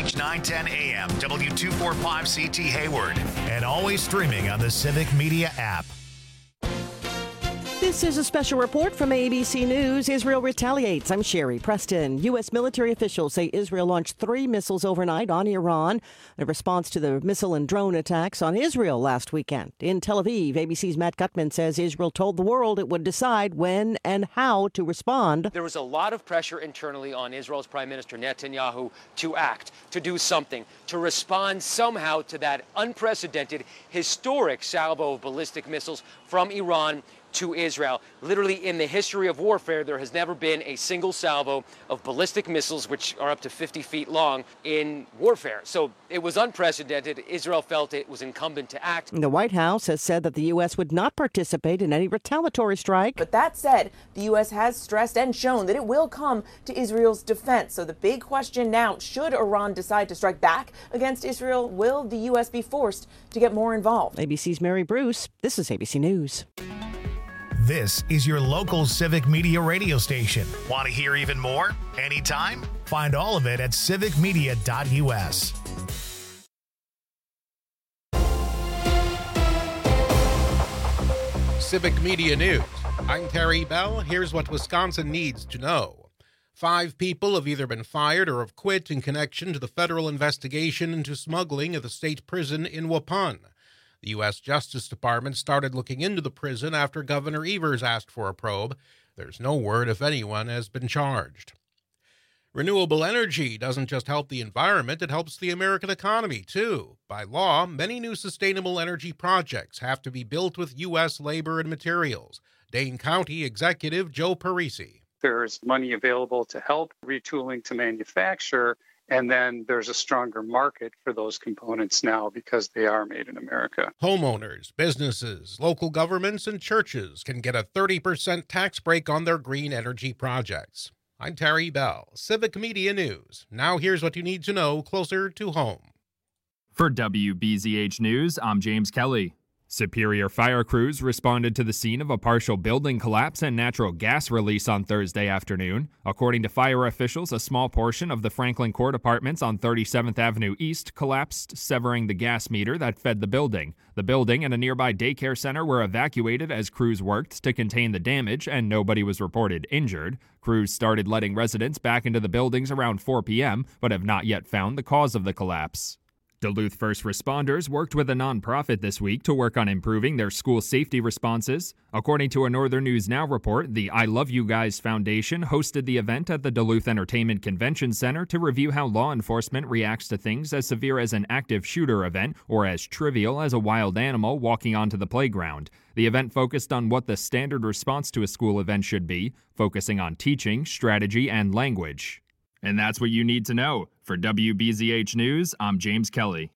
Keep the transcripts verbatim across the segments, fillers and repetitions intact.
H nine ten A M, W two forty-five C T Hayward, and always streaming on the Civic Media app. This is a special report from A B C News. Israel retaliates. I'm Sherry Preston. U S military officials say Israel launched three missiles overnight on Iran in response to the missile and drone attacks on Israel last weekend. In Tel Aviv, A B C's Matt Gutman says Israel told the world it would decide when and how to respond. There was a lot of pressure internally on Israel's Prime Minister Netanyahu to act, to do something, to respond somehow to that unprecedented, historic salvo of ballistic missiles from Iran to Israel. Literally, in the history of warfare, there has never been a single salvo of ballistic missiles, which are up to fifty feet long, in warfare. So it was unprecedented. Israel felt it was incumbent to act. The White House has said that the U S would not participate in any retaliatory strike. But that said, the U S has stressed and shown that it will come to Israel's defense. So the big question now, should Iran decide to strike back against Israel, will the U S be forced to get more involved? A B C's Mary Bruce. This is A B C News. This is your local Civic Media radio station. Want to hear even more? Anytime? Find all of it at civic media dot u s. Civic Media News. I'm Terry Bell. Here's what Wisconsin needs to know. Five people have either been fired or have quit in connection to the federal investigation into smuggling at the state prison in Waupun. The U S Justice Department started looking into the prison after Governor Evers asked for a probe. There's no word if anyone has been charged. Renewable energy doesn't just help the environment, it helps the American economy, too. By law, many new sustainable energy projects have to be built with U S labor and materials. Dane County Executive Joe Parisi. There's money available to help retooling to manufacture, and then there's a stronger market for those components now because they are made in America. Homeowners, businesses, local governments, and churches can get a thirty percent tax break on their green energy projects. I'm Terry Bell, Civic Media News. Now here's what you need to know closer to home. For W B Z H News, I'm James Kelly. Superior fire crews responded to the scene of a partial building collapse and natural gas release on Thursday afternoon. According to fire officials, a small portion of the Franklin Court Apartments on thirty-seventh Avenue East collapsed, severing the gas meter that fed the building. The building and a nearby daycare center were evacuated as crews worked to contain the damage, and nobody was reported injured. Crews started letting residents back into the buildings around four p.m., but have not yet found the cause of the collapse. Duluth first responders worked with a nonprofit this week to work on improving their school safety responses. According to a Northern News Now report, the I Love You Guys Foundation hosted the event at the Duluth Entertainment Convention Center to review how law enforcement reacts to things as severe as an active shooter event or as trivial as a wild animal walking onto the playground. The event focused on what the standard response to a school event should be, focusing on teaching, strategy, and language. And that's what you need to know. For W B Z H News, I'm James Kelly.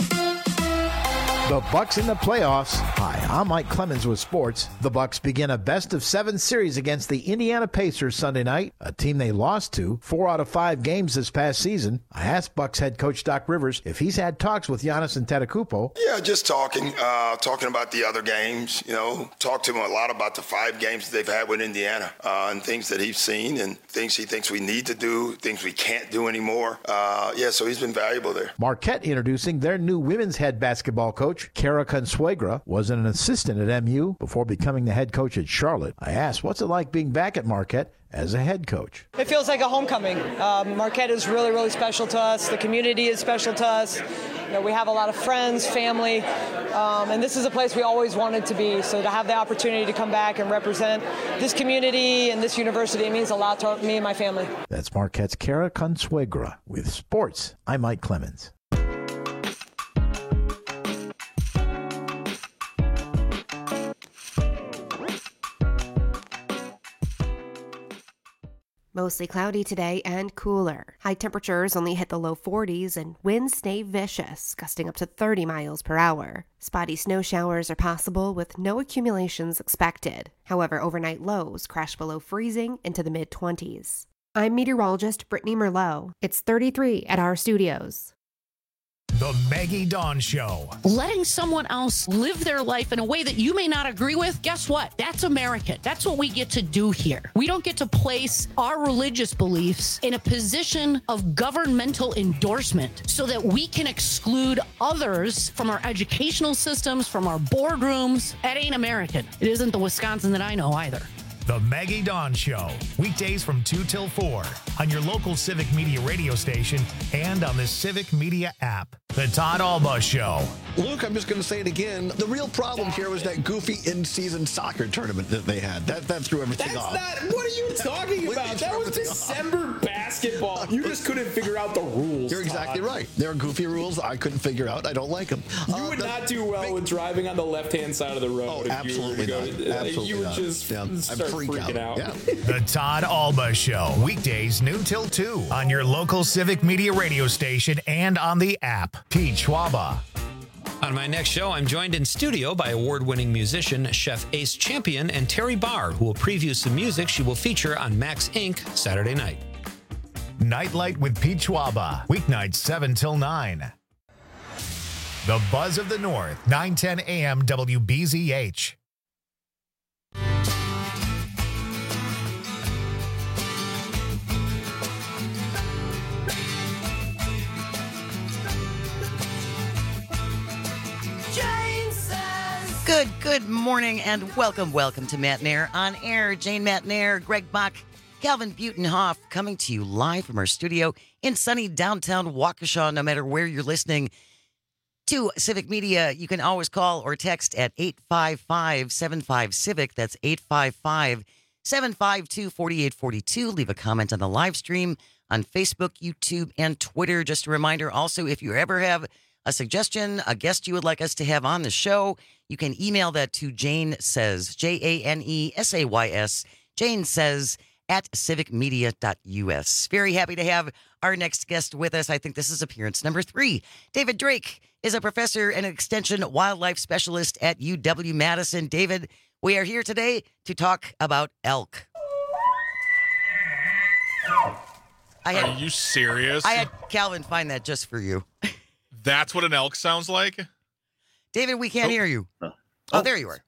The Bucks in the playoffs. Hi, I'm Mike Clemens with sports. The Bucks begin a best-of-seven series against the Indiana Pacers Sunday night, a team they lost to four out of five games this past season. I asked Bucks head coach Doc Rivers if he's had talks with Giannis Antetokounmpo. Yeah, just talking, uh, talking about the other games. You know, talked to him a lot about the five games they've had with Indiana uh, and things that he's seen and things he thinks we need to do, things we can't do anymore. Uh, yeah, so he's been valuable there. Marquette introducing their new women's head basketball coach. Kara Consuegra was an assistant at M U before becoming the head coach at Charlotte. I asked, what's it like being back at Marquette as a head coach? It feels like a homecoming. Um, Marquette is really, really special to us. The community is special to us. You know, we have a lot of friends, family, um, and this is a place we always wanted to be. So to have the opportunity to come back and represent this community and this university, it means a lot to me and my family. That's Marquette's Kara Consuegra. With sports, I'm Mike Clemens. Mostly cloudy today and cooler. High temperatures only hit the low forties and winds stay vicious, gusting up to thirty miles per hour. Spotty snow showers are possible with no accumulations expected. However, overnight lows crash below freezing into the mid-twenties. I'm meteorologist Brittany Merlot. It's thirty-three at our studios. The Maggie Dawn Show. Letting someone else live their life in a way that you may not agree with, guess what? That's American. That's what we get to do here. We don't get to place our religious beliefs in a position of governmental endorsement so that we can exclude others from our educational systems, from our boardrooms. That ain't American. It isn't the Wisconsin that I know either. The Maggie Dawn Show, weekdays from two till four on your local Civic Media radio station and on the Civic Media app. The Todd Alba Show. Luke, I'm just going to say it again. The real problem here was that goofy in-season soccer tournament that they had. That that threw everything That's off. Not, what are you talking about? That was December off. basketball. You just couldn't figure out the rules. You're exactly Todd. right. There are goofy rules I couldn't figure out. I don't like them. You uh, would the, not do well big, with driving on the left-hand side of the road. Oh, if absolutely you not. were to go, absolutely You would not. just yeah, start freak freaking out. out. Yeah. The Todd Alba Show, weekdays noon till two on your local Civic Media radio station and on the app. Pete Schwaba. On my next show, I'm joined in studio by award-winning musician, Chef Ace Champion, and Terry Barr, who will preview some music she will feature on Max Incorporated Saturday night. Nightlight with Pete Schwaba, weeknights seven till nine. The Buzz of the North, nine ten a.m. W B Z H. Good, good morning and welcome, welcome to Matt Nair on air. Jane Matt Nair, Greg Bach, Calvin Butenhoff coming to you live from our studio in sunny downtown Waukesha. No matter where you're listening to Civic Media, you can always call or text at eight five five, seven five, Civic. That's eight five five, seven five two, four eight four two. Leave a comment on the live stream on Facebook, YouTube, and Twitter. Just a reminder also, if you ever have a suggestion, a guest you would like us to have on the show, you can email that to Jane Says, J A N E S A Y S, Jane Says at civic media dot U S. Very happy to have our next guest with us. I think this is appearance number three. David Drake is a professor and extension wildlife specialist at U W-Madison. David, we are here today to talk about elk. I had, are you serious? I had Calvin find that just for you. That's what an elk sounds like? David, we can't oh. hear you. Oh. oh, there you are.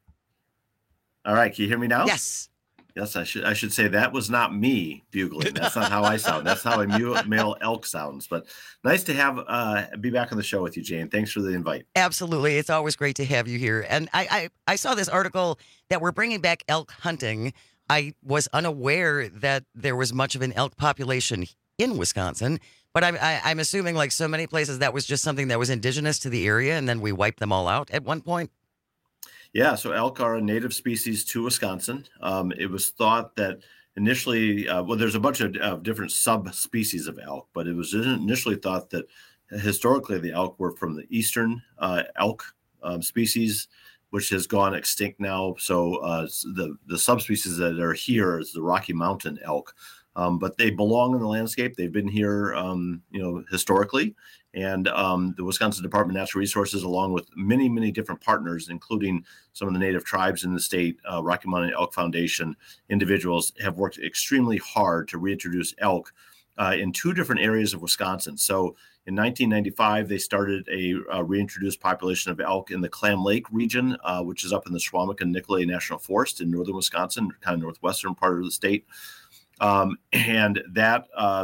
All right, can you hear me now? Yes. Yes, I should I should say that was not me bugling. That's not how I sound. That's how a male elk sounds. But nice to have uh, be back on the show with you, Jane. Thanks for the invite. Absolutely. It's always great to have you here. And I, I, I saw this article that we're bringing back elk hunting. I was unaware that there was much of an elk population in Wisconsin. But I'm, I, I'm assuming, like so many places, that was just something that was indigenous to the area, and then we wiped them all out at one point? Yeah, so elk are a native species to Wisconsin. Um, it was thought that initially, uh, well, there's a bunch of uh, different subspecies of elk, but it was initially thought that historically the elk were from the eastern uh, elk um, species, which has gone extinct now. So uh, the, the subspecies that are here is the Rocky Mountain elk. Um, but they belong in the landscape. They've been here, um, you know, historically. And um, the Wisconsin Department of Natural Resources, along with many, many different partners, including some of the native tribes in the state, uh, Rocky Mountain Elk Foundation, individuals have worked extremely hard to reintroduce elk uh, in two different areas of Wisconsin. So in nineteen ninety-five, they started a, a reintroduced population of elk in the Clam Lake region, uh, which is up in the Squamish and Nicolet National Forest in northern Wisconsin, kind of northwestern part of the state. Um, and that uh,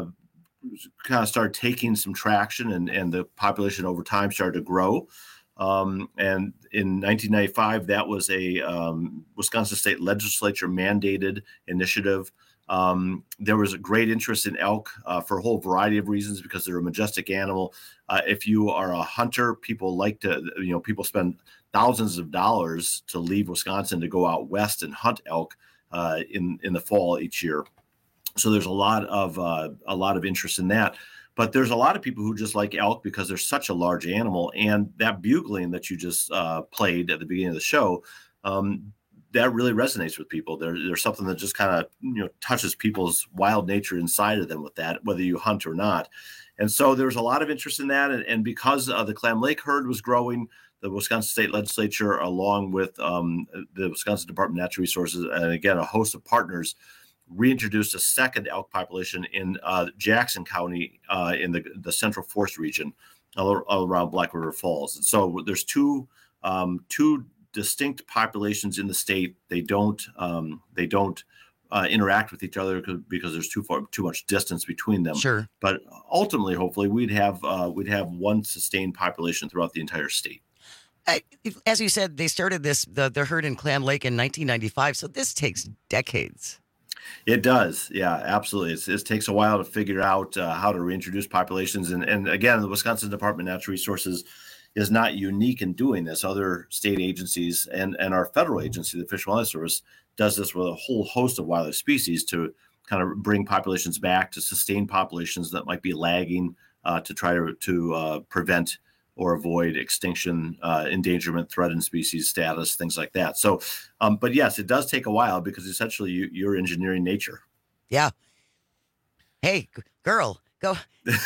kind of started taking some traction, and, and the population over time started to grow. Um, and in nineteen ninety-five, that was a um, Wisconsin State Legislature mandated initiative. Um, there was a great interest in elk uh, for a whole variety of reasons, because they're a majestic animal. Uh, if you are a hunter, people like to, you know, people spend thousands of dollars to leave Wisconsin to go out west and hunt elk uh, in, in the fall each year. So there's a lot of uh, a lot of interest in that, but there's a lot of people who just like elk because they're such a large animal, and that bugling that you just uh, played at the beginning of the show, um, that really resonates with people. There, there's something that just kind of you know touches people's wild nature inside of them with that, whether you hunt or not. And so there's a lot of interest in that, and, and because uh, the Clam Lake herd was growing, the Wisconsin State Legislature, along with um, the Wisconsin Department of Natural Resources, and again a host of partners, reintroduced a second elk population in uh, Jackson County uh, in the the Central Forest region, all, all around Black River Falls. And so there's two um, two distinct populations in the state. They don't um, they don't uh, interact with each other because there's too far too much distance between them. Sure. But ultimately, hopefully, we'd have uh, we'd have one sustained population throughout the entire state. I, as you said, they started this the, the herd in Clam Lake in nineteen ninety-five, so this takes decades. It does. Yeah, absolutely. It's, it takes a while to figure out uh, how to reintroduce populations. And, and again, the Wisconsin Department of Natural Resources is not unique in doing this. Other state agencies and, and our federal agency, the Fish and Wildlife Service, does this with a whole host of wildlife species to kind of bring populations back, to sustain populations that might be lagging, uh, to try to, to uh, prevent or avoid extinction, uh, endangerment, threatened species status, things like that. So, um, but yes, it does take a while because essentially you, you're engineering nature. Yeah. Hey, g- girl, go.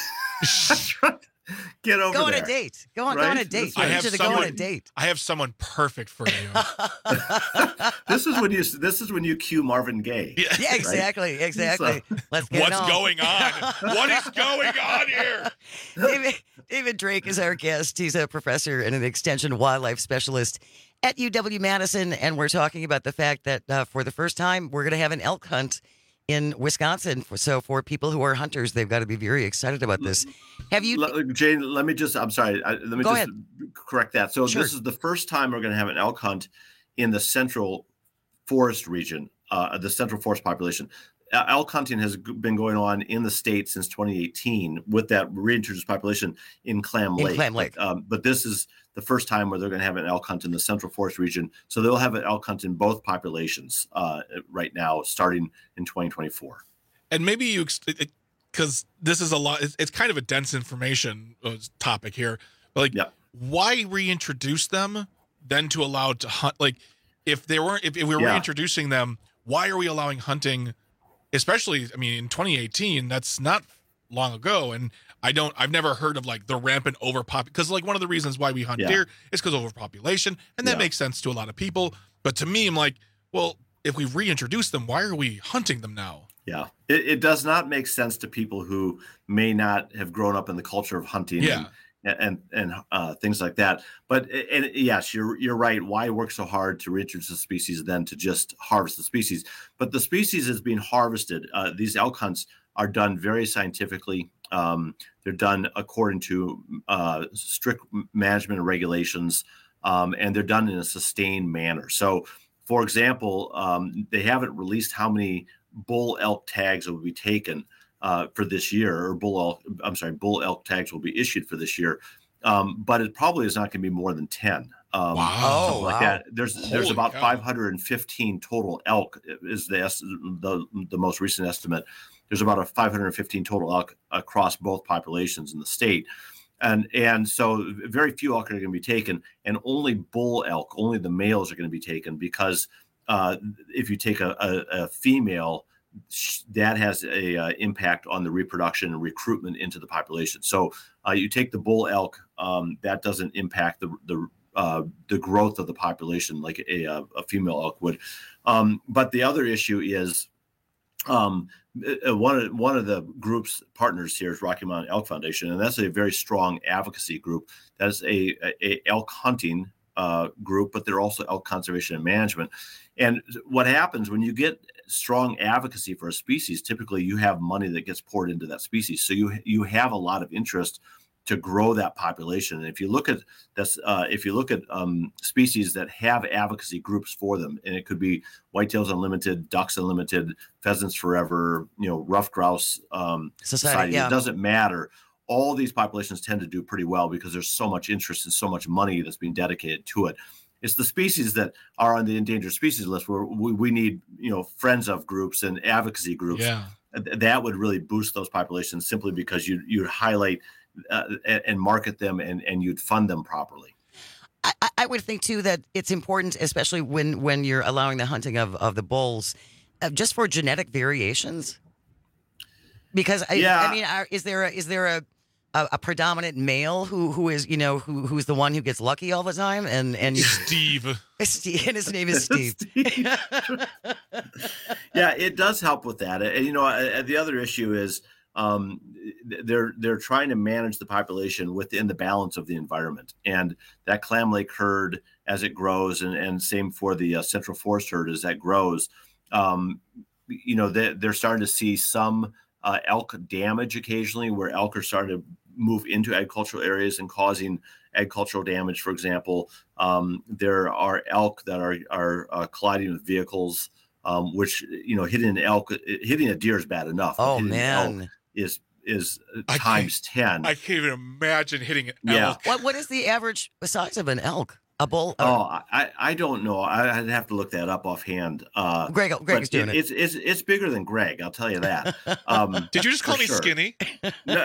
Get over Go on there. a date. Go on, Right? go on a date. I I need have you to go someone, on a date. I have someone perfect for you. This is when you this is when you cue Marvin Gaye. Yeah, Yeah, exactly, right? exactly. So- Let's get What's it on. going on? What is going on here? David, David Drake is our guest. He's a professor and an extension wildlife specialist at U W-Madison, and we're talking about the fact that uh, for the first time, we're going to have an elk hunt in Wisconsin. So for people who are hunters, they've got to be very excited about this. Have you... L- Jane, let me just, I'm sorry, I, let me Go just ahead. correct that. So Sure. this is the first time we're going to have an elk hunt in the Central Forest region, uh, the Central Forest population. Uh, elk hunting has g- been going on in the state since twenty eighteen with that reintroduced population in Clam In Lake. Clam Lake. But, um, but this is the first time where they're going to have an elk hunt in the Central Forest region. So they'll have an elk hunt in both populations uh, right now, starting in twenty twenty-four. And maybe you, because this is a lot, it's, it's kind of a dense information uh, topic here. But like, Yep. why reintroduce them then to allow to hunt? Like, if they weren't, if, if we were Yeah. reintroducing them, why are we allowing hunting? Especially, I mean, in twenty eighteen, that's not long ago, and I don't, I've never heard of like the rampant overpop. Because like one of the reasons why we hunt Yeah. deer is because of overpopulation, and that Yeah. makes sense to a lot of people. But to me, I'm like, well, if we reintroduce them, why are we hunting them now? Yeah, it, it does not make sense to people who may not have grown up in the culture of hunting Yeah. and and, and uh, things like that. But and yes, you're you're right. Why work so hard to reintroduce the species than to just harvest the species? But the species is being harvested. Uh, these elk hunts are done very scientifically. Um, they're done according to uh, strict management and regulations, um, and they're done in a sustained manner. So, for example, um, they haven't released how many bull elk tags will be taken uh, for this year, or bull elk, I'm sorry, bull elk tags will be issued for this year. Um, but it probably is not going to be more than ten. Um, Wow. something like wow. that. There's there's Holy about cow. five hundred fifteen total elk is the, est- the the most recent estimate. There's about a five hundred fifteen total elk across both populations in the state. And and so very few elk are going to be taken, and only bull elk, only the males are going to be taken, because uh, if you take a, a, a female, sh- that has a uh, impact on the reproduction and recruitment into the population. So uh, you take the bull elk, um, that doesn't impact the the uh, the growth of the population like a, a, a female elk would. Um, but the other issue is um, uh, one of one of the group's partners here is Rocky Mountain Elk Foundation, and that's a very strong advocacy group. That is a, a, a elk hunting uh, group, but they're also elk conservation and management. And what happens when you get strong advocacy for a species, typically you have money that gets poured into that species. So you you have a lot of interest to grow that population. And if you look at this, uh, if you look at um, species that have advocacy groups for them, and it could be Whitetails Unlimited, Ducks Unlimited, Pheasants Forever, you know, Rough Grouse um, Society, Society, yeah. it doesn't matter. All these populations tend to do pretty well because there's so much interest and so much money that's being dedicated to it. It's the species that are on the endangered species list where we, we need, you know, friends of groups and advocacy groups. Yeah. Th- That would really boost those populations simply because you you highlight uh, and, and market them and, and you'd fund them properly. I, I would think too that it's important, especially when when you're allowing the hunting of, of the bulls, uh, just for genetic variations. Because I, Yeah. I mean, are, is there a, is there a a, a predominant male who who is you know who who's the one who gets lucky all the time, and and you, Steve. Steve, and his name is Steve. Steve. Yeah, it does help with that. And you know, uh, the other issue is um, they're they're trying to manage the population within the balance of the environment, and that Clam Lake herd as it grows, and, and same for the uh, Central Forest herd as that grows. Um, you know, they, they're starting to see some uh, elk damage occasionally, where elk are starting to move into agricultural areas and causing agricultural damage. For example, um, there are elk that are are uh, colliding with vehicles, um, which you know, hitting an elk, hitting a deer is bad enough. Oh hitting man, an elk is is I times ten. I can't even imagine hitting an Yeah. elk. what what is the average size of an elk? A bull? Oh, I, I don't know. I, I'd have to look that up offhand. Uh, Greg, Greg's but doing it. It's it's it's bigger than Greg. I'll tell you that. Um, Did you just call for me sure. skinny? No.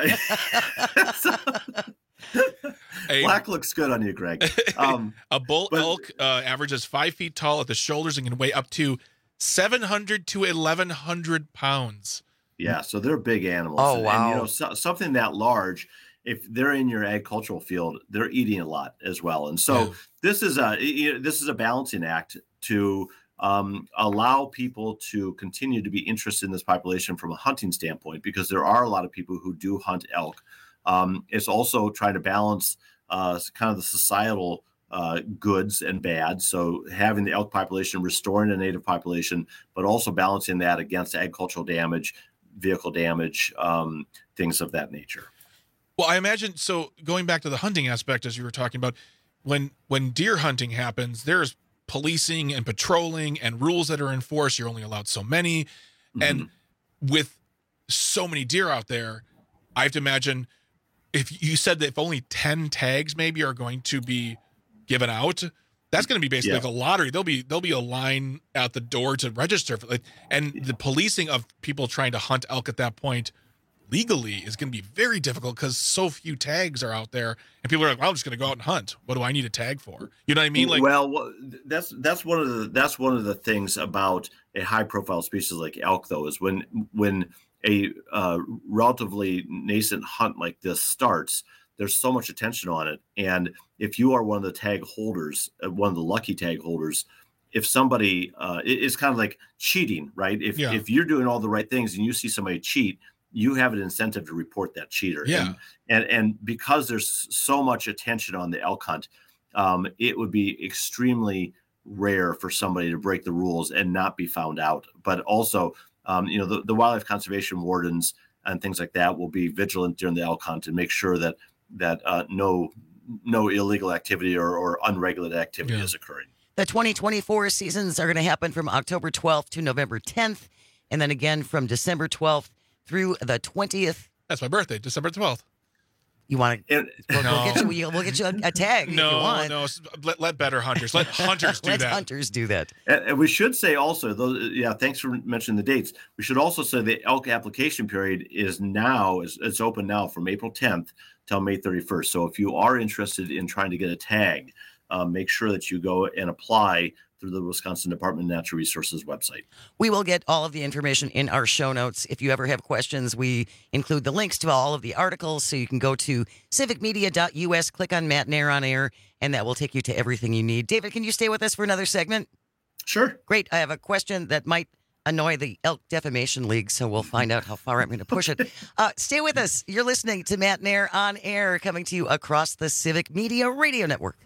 A- Black looks good on you, Greg. Um, a bull but- elk uh, averages five feet tall at the shoulders and can weigh up to seven hundred to eleven hundred pounds. Yeah, so they're big animals. Oh, and, wow. And, you know, so, something that large, if they're in your agricultural field, they're eating a lot as well. And so Yeah. this is a you know, this is a balancing act to um, allow people to continue to be interested in this population from a hunting standpoint, because there are a lot of people who do hunt elk. Um, it's also trying to balance uh, kind of the societal uh, goods and bad. So having the elk population, restoring the native population, but also balancing that against agricultural damage, vehicle damage, um, things of that nature. Well, I imagine, so going back to the hunting aspect, as you were talking about, when when deer hunting happens, there's policing and patrolling and rules that are enforced. You're only allowed so many. Mm-hmm. And with so many deer out there, I have to imagine, if you said that if only ten tags maybe are going to be given out, that's going to be basically Yeah. like a lottery. There'll be there'll be a line at the door to register for, like, and the policing of people trying to hunt elk at that point legally is going to be very difficult, because so few tags are out there, and people are like, well, I'm just going to go out and hunt. What do I need a tag for? You know what I mean? Like, well, wha- that's that's one of the that's one of the things about a high profile species like elk, though, is when when a uh, relatively nascent hunt like this starts, there's so much attention on it. And if you are one of the tag holders, uh, one of the lucky tag holders, if somebody uh, it- it's kind of like cheating, right? If Yeah. if you're doing all the right things and you see somebody cheat, you have an incentive to report that cheater. Yeah. And, and, and because there's so much attention on the elk hunt, um, it would be extremely rare for somebody to break the rules and not be found out. But also, um, you know, the, the wildlife conservation wardens and things like that will be vigilant during the elk hunt and make sure that that uh, no no illegal activity or, or unregulated activity Yeah. is occurring. The twenty twenty-four seasons are going to happen from October twelfth to November tenth, and then again from December twelfth through the twentieth. that's my birthday, December twelfth. You want to? And, We'll, No. we'll get you. We'll get you a, a tag if you No, want. no, s- let, let better hunters, let hunters do Let that. hunters do that. And, and we should say also, those, yeah, thanks for mentioning the dates. We should also say the elk application period is now, is, it's open now from April tenth till May thirty-first. So if you are interested in trying to get a tag, um, make sure that you go and apply through the Wisconsin Department of Natural Resources website. We will get all of the information in our show notes. If you ever have questions, we include the links to all of the articles, so you can go to civic media dot U S, click on Matt Nair on air, and that will take you to everything you need. David, can you stay with us for another segment? Sure. Great. I have a question that might annoy the Elk Defamation League, so we'll find out how far I'm going to push it. Uh, stay with us. You're listening to Matt Nair on air, coming to you across the Civic Media Radio Network.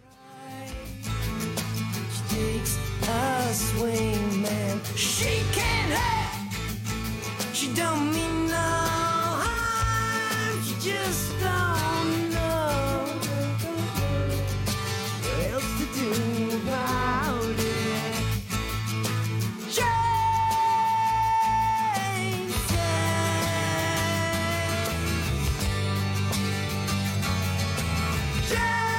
A swing man, she can't have. She don't mean no harm. She just don't know what else to do about it. Jane said,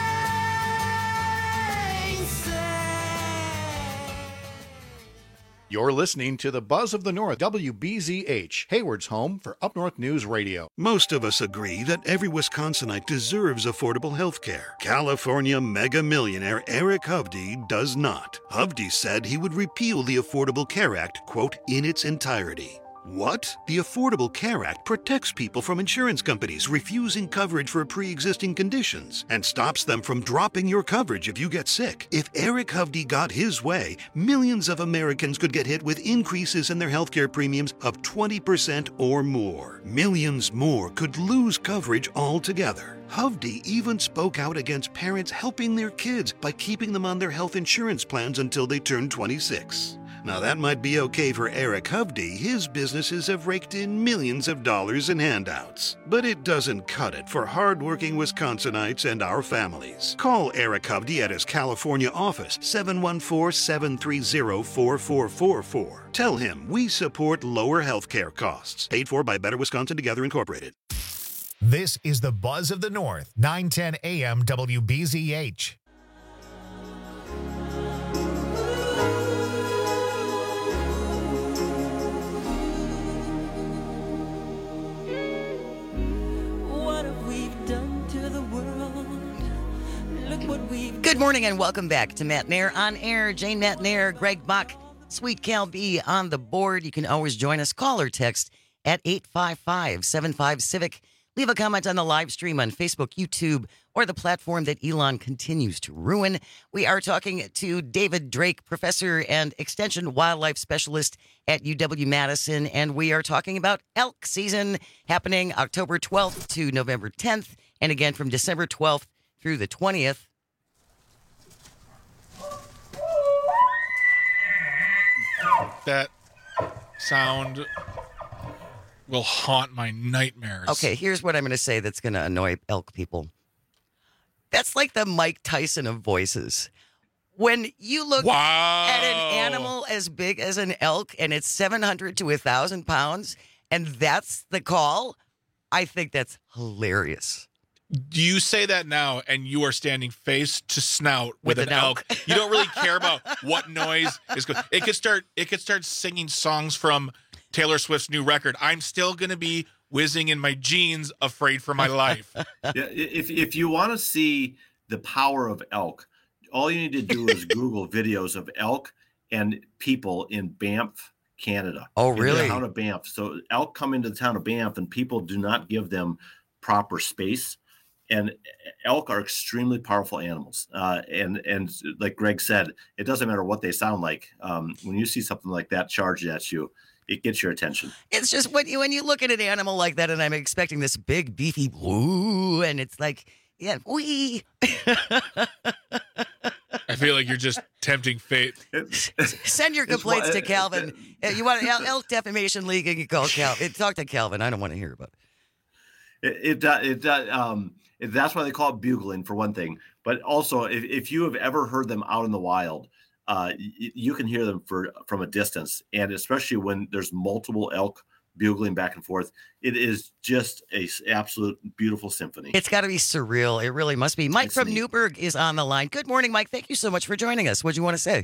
Jane said. You're listening to the Buzz of the North, W B Z H, Hayward's home for Up North News Radio. Most of us agree that every Wisconsinite deserves affordable health care. California mega millionaire Eric Hovde does not. Hovde said he would repeal the Affordable Care Act, quote, in its entirety. What? The Affordable Care Act protects people from insurance companies refusing coverage for pre-existing conditions and stops them from dropping your coverage if you get sick. If Eric Hovde got his way, millions of Americans could get hit with increases in their healthcare premiums of twenty percent or more. Millions more could lose coverage altogether. Hovde even spoke out against parents helping their kids by keeping them on their health insurance plans until they turn twenty-six. Now that might be okay for Eric Hovde. His businesses have raked in millions of dollars in handouts. But it doesn't cut it for hardworking Wisconsinites and our families. Call Eric Hovde at his California office, seven one four, seven three zero, four four four four. Tell him we support lower health care costs. Paid for by Better Wisconsin Together Incorporated. This is the Buzz of the North, nine ten A M W B Z H. Good morning and welcome back to Matt Nair on Air. Jane Matt Nair, Greg Buck, Sweet Cal B on the board. You can always join us. Call or text at eight five five, seven five, Civic. Leave a comment on the live stream on Facebook, YouTube, or the platform that Elon continues to ruin. We are talking to David Drake, professor and extension wildlife specialist at U W-Madison, and we are talking about elk season happening October twelfth to November tenth, and again from December twelfth through the twentieth. That sound will haunt my nightmares. Okay, here's what I'm going to say that's going to annoy elk people. That's like the Mike Tyson of voices. When you look wow. at an animal as big as an elk and it's seven hundred to one thousand pounds, and that's the call, I think that's hilarious. Do you say that now and you are standing face to snout with, with an, an elk? elk. You don't really care about what noise is going. It could start. It could start singing songs from Taylor Swift's new record. I'm still going to be whizzing in my jeans, afraid for my life. Yeah, if if you want to see the power of elk, all you need to do is Google videos of elk and people in Banff, Canada. Oh, really? In the town of Banff. So elk come into the town of Banff, and people do not give them proper space. And elk are extremely powerful animals. Uh, and, and like Greg said, it doesn't matter what they sound like. Um, when you see something like that charged at you, it gets your attention. It's just when you, when you look at an animal like that, and I'm expecting this big, beefy woo, and it's like, yeah, wee. I feel like you're just tempting fate. Send your complaints to Calvin. You want an elk defamation league, and you call Calvin. Talk to Calvin. I don't want to hear about it. It, it, it um, that's why they call it bugling, for one thing. But also, if, if you have ever heard them out in the wild, uh, you, you can hear them for from a distance. And especially when there's multiple elk bugling back and forth, it is just a absolute beautiful symphony. It's got to be surreal. It really must be. Mike it's from neat. Newburgh is on the line. Good morning, Mike. Thank you so much for joining us. What do you want to say?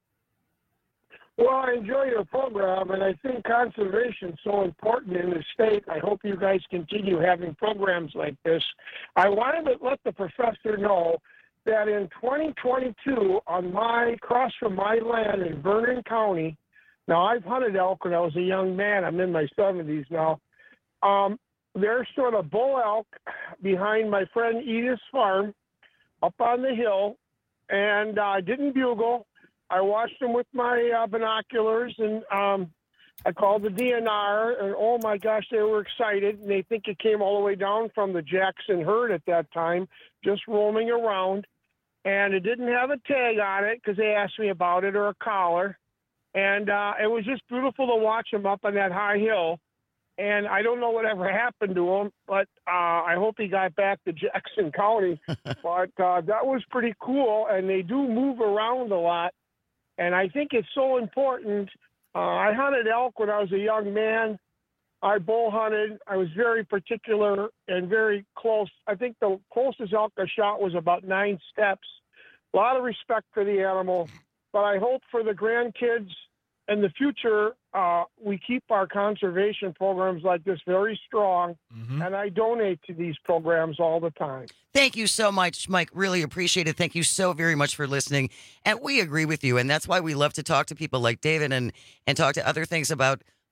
Well, I enjoy your program, and I think conservation is so important in the state. I hope you guys continue having programs like this. I wanted to let the professor know that in twenty twenty-two, on my across from my land in Vernon County, now I've hunted elk when I was a young man. I'm in my seventies now. Um, there's sort of bull elk behind my friend Edith's farm up on the hill, and I uh, didn't bugle. I watched them with my uh, binoculars, and um, I called the D N R, and oh my gosh, they were excited, and they think it came all the way down from the Jackson herd at that time, just roaming around, and it didn't have a tag on it because they asked me about it or a collar, and uh, it was just beautiful to watch them up on that high hill, and I don't know whatever happened to him, but uh, I hope he got back to Jackson County, but uh, that was pretty cool, and they do move around a lot. And I think it's so important. Uh, I hunted elk when I was a young man. I bull hunted. I was very particular and very close. I think the closest elk I shot was about nine steps. A lot of respect for the animal. But I hope for the grandkids and the future, uh, we keep our conservation programs like this very strong. Mm-hmm. And I donate to these programs all the time. Thank you so much, Mike. Really appreciate it. Thank you so very much for listening. And we agree with you. And that's why we love to talk to people like David and, and talk to other things about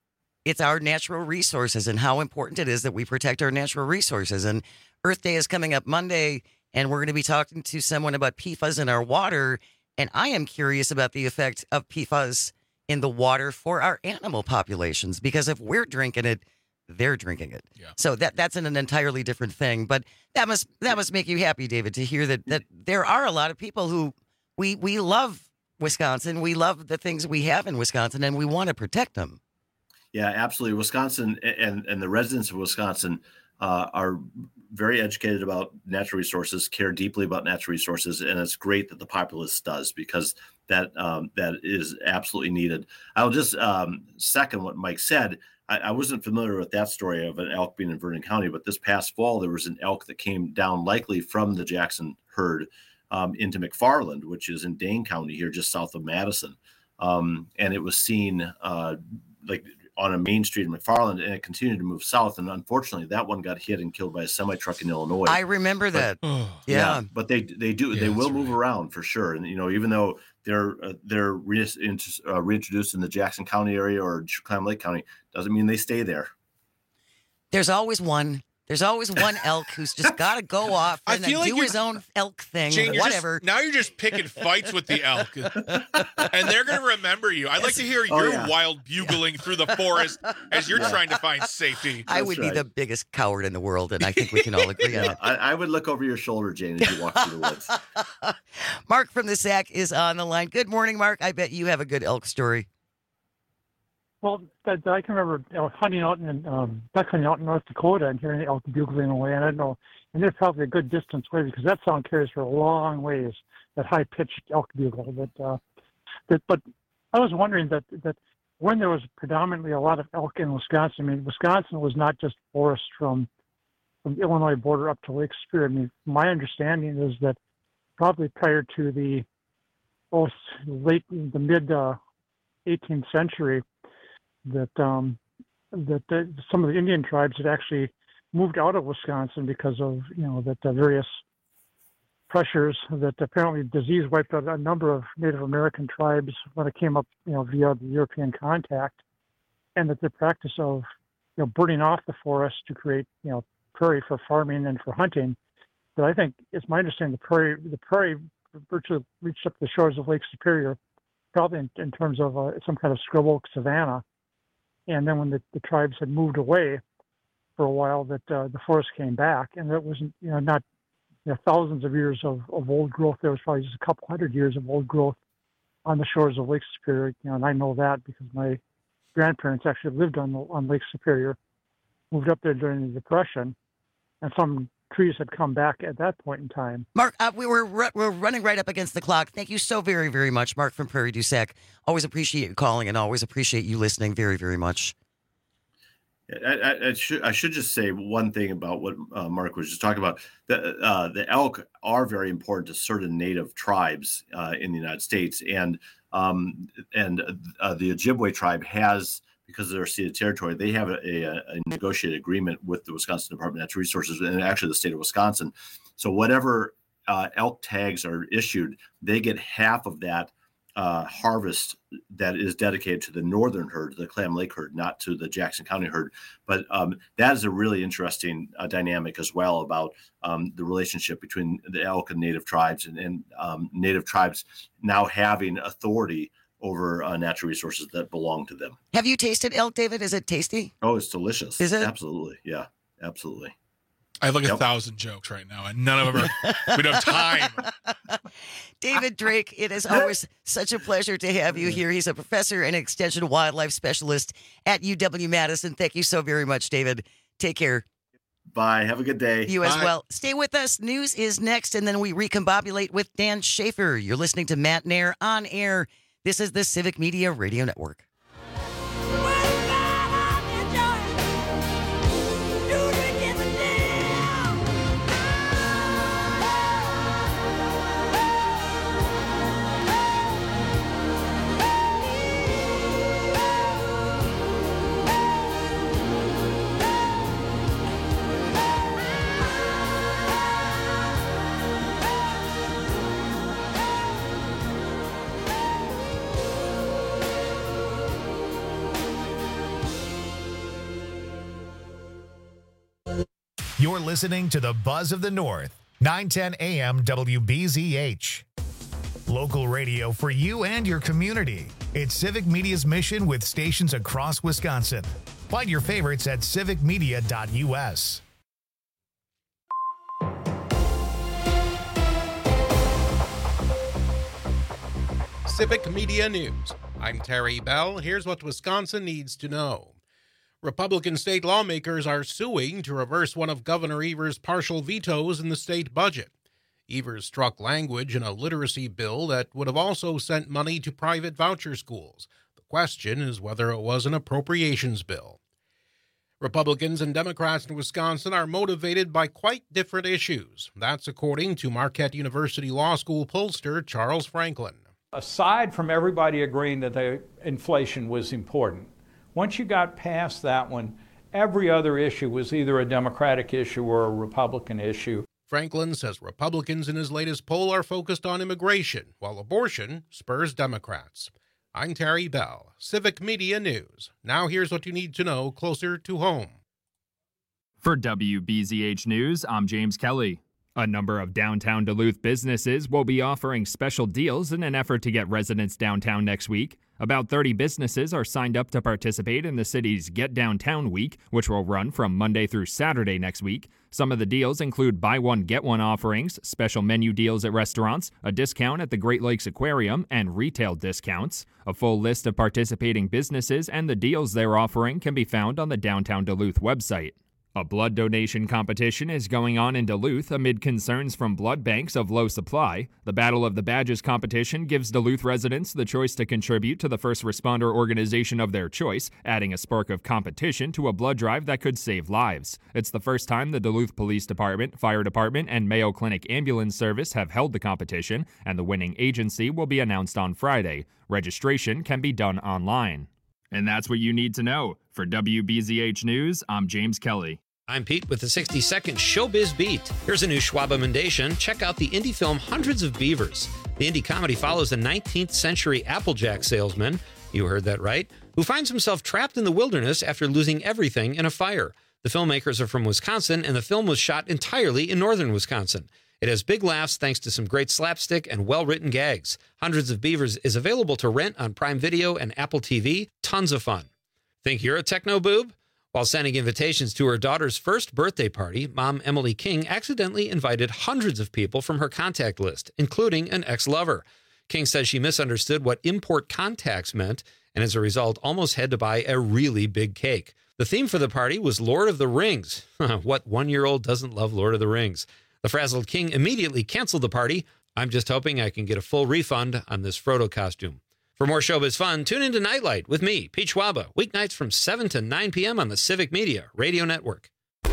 it's our natural resources and how important it is that we protect our natural resources. And Earth Day is coming up Monday, and we're going to be talking to someone about P FAS in our water. And I am curious about the effect of P FAS in the water for our animal populations, because if we're drinking it, they're drinking it. Yeah. So that that's an, an entirely different thing. But that must that must make you happy, David, to hear that that there are a lot of people who we we love Wisconsin. We love the things we have in Wisconsin, and we want to protect them. Yeah, absolutely. Wisconsin and and the residents of Wisconsin uh, are very educated about natural resources, care deeply about natural resources, and it's great that the populace does, because that um, that is absolutely needed. I'll just um, second what Mike said. I, I wasn't familiar with that story of an elk being in Vernon County, but this past fall there was an elk that came down, likely from the Jackson herd, um, into McFarland, which is in Dane County here, just south of Madison, um, and it was seen uh, like. on a main street in McFarland, and it continued to move south. And unfortunately, that one got hit and killed by a semi truck in Illinois. I remember but, that. yeah. yeah, but they they do Yeah, they will that's move right. around for sure. And you know, even though they're uh, they're re- uh, reintroduced in the Jackson County area or Clam Lake County, doesn't mean they stay there. There's always one. There's always one elk who's just got to go off I and feel then like do you're- his own elk thing, Jane, you're whatever. Just, now you're just picking fights with the elk, and they're going to remember you. I'd like to hear Oh, your yeah. wild bugling through the forest as you're Yeah. trying to find safety. I would That's be right. the biggest coward in the world, and I think we can all agree on Yeah, it. I, I would look over your shoulder, Jane, as you walk through the woods. Mark from the Sac is on the line. Good morning, Mark. I bet you have a good elk story. Well, that, I can remember you know, hunting out in um, duck hunting out in North Dakota and hearing the elk bugling away. And I don't know, and they're probably a good distance away because that sound carries for a long ways. That high pitched elk bugle. But uh, that, but I was wondering that that when there was predominantly a lot of elk in Wisconsin. I mean, Wisconsin was not just forest from from the Illinois border up to Lake Superior. I mean, my understanding is that probably prior to the oh, late the mid uh, eighteenth century. That um, that the, some of the Indian tribes had actually moved out of Wisconsin because of you know that uh, various pressures. That apparently disease wiped out a number of Native American tribes when it came up you know via the European contact, and that the practice of you know burning off the forest to create you know prairie for farming and for hunting. But I think it's my understanding the prairie the prairie virtually reached up the shores of Lake Superior, probably in, in terms of uh, some kind of scrub oak savanna. And then when the, the tribes had moved away for a while, that uh, the forest came back, and it wasn't, you know, not you know, thousands of years of, of old growth. There was probably just a couple hundred years of old growth on the shores of Lake Superior. You know, and I know that because my grandparents actually lived on the, on Lake Superior, moved up there during the Depression, and some trees had come back at that point in time. Mark, uh, we were ru- we're running right up against the clock. Thank you so very, very much, Mark from Prairie du Sac. Always appreciate you calling and always appreciate you listening very, very much. I, I, I should I should just say one thing about what uh, Mark was just talking about. The uh, the elk are very important to certain native tribes uh, in the United States, and um, and uh, the Ojibwe tribe has, because of their ceded territory, they have a, a, a negotiated agreement with the Wisconsin Department of Natural Resources and actually the state of Wisconsin. So whatever uh, elk tags are issued, they get half of that uh, harvest that is dedicated to the northern herd, the Clam Lake herd, not to the Jackson County herd. But um, that is a really interesting uh, dynamic as well about um, the relationship between the elk and native tribes, and, and um, native tribes now having authority over uh, natural resources that belong to them. Have you tasted elk, David? Is it tasty? Oh, it's delicious. Is it? Absolutely. Yeah, absolutely. I have like Yep. a thousand jokes right now, and none of them are, we don't have time. David Drake, it is always such a pleasure to have you here. He's a professor and extension wildlife specialist at U W-Madison. Thank you so very much, David. Take care. Bye. Have a good day. You as Bye. well. Stay with us. News is next, and then we recombobulate with Dan Schaefer. You're listening to Matt Nair on air. This is the Civic Media Radio Network. You're listening to the Buzz of the North, nine ten A M W B Z H. Local radio for you and your community. It's Civic Media's mission with stations across Wisconsin. Find your favorites at civic media dot U S. Civic Media News. I'm Terry Bell. Here's what Wisconsin needs to know. Republican state lawmakers are suing to reverse one of Governor Evers' partial vetoes in the state budget. Evers struck language in a literacy bill that would have also sent money to private voucher schools. The question is whether it was an appropriations bill. Republicans and Democrats in Wisconsin are motivated by quite different issues. That's according to Marquette University Law School pollster Charles Franklin. Aside from everybody agreeing that the inflation was important, once you got past that one, every other issue was either a Democratic issue or a Republican issue. Franklin says Republicans in his latest poll are focused on immigration, while abortion spurs Democrats. I'm Terry Bell, Civic Media News. Now here's what you need to know closer to home. For W B Z H News, I'm James Kelly. A number of downtown Duluth businesses will be offering special deals in an effort to get residents downtown next week. About thirty businesses are signed up to participate in the city's Get Downtown Week, which will run from Monday through Saturday next week. Some of the deals include buy one, get one offerings, special menu deals at restaurants, a discount at the Great Lakes Aquarium, and retail discounts. A full list of participating businesses and the deals they're offering can be found on the Downtown Duluth website. A blood donation competition is going on in Duluth amid concerns from blood banks of low supply. The Battle of the Badges competition gives Duluth residents the choice to contribute to the first responder organization of their choice, adding a spark of competition to a blood drive that could save lives. It's the first time the Duluth Police Department, Fire Department, and Mayo Clinic Ambulance Service have held the competition, and the winning agency will be announced on Friday. Registration can be done online. And that's what you need to know. For W B Z H News, I'm James Kelly. I'm Pete with the sixty second Showbiz Beat. Here's a new Schwab Emendation. Check out the indie film Hundreds of Beavers. The indie comedy follows a nineteenth century Applejack salesman, you heard that right, who finds himself trapped in the wilderness after losing everything in a fire. The filmmakers are from Wisconsin, and the film was shot entirely in northern Wisconsin. It has big laughs thanks to some great slapstick and well-written gags. Hundreds of Beavers is available to rent on Prime Video and Apple T V. Tons of fun. Think you're a techno boob? While sending invitations to her daughter's first birthday party, Mom Emily King accidentally invited hundreds of people from her contact list, including an ex-lover. King says she misunderstood what import contacts meant, and as a result, almost had to buy a really big cake. The theme for the party was Lord of the Rings. What one-year-old doesn't love Lord of the Rings? The frazzled King immediately canceled the party. I'm just hoping I can get a full refund on this Frodo costume. For more showbiz fun, tune into Nightlight with me, Pete Schwaba, weeknights from seven to nine p.m. on the Civic Media Radio Network.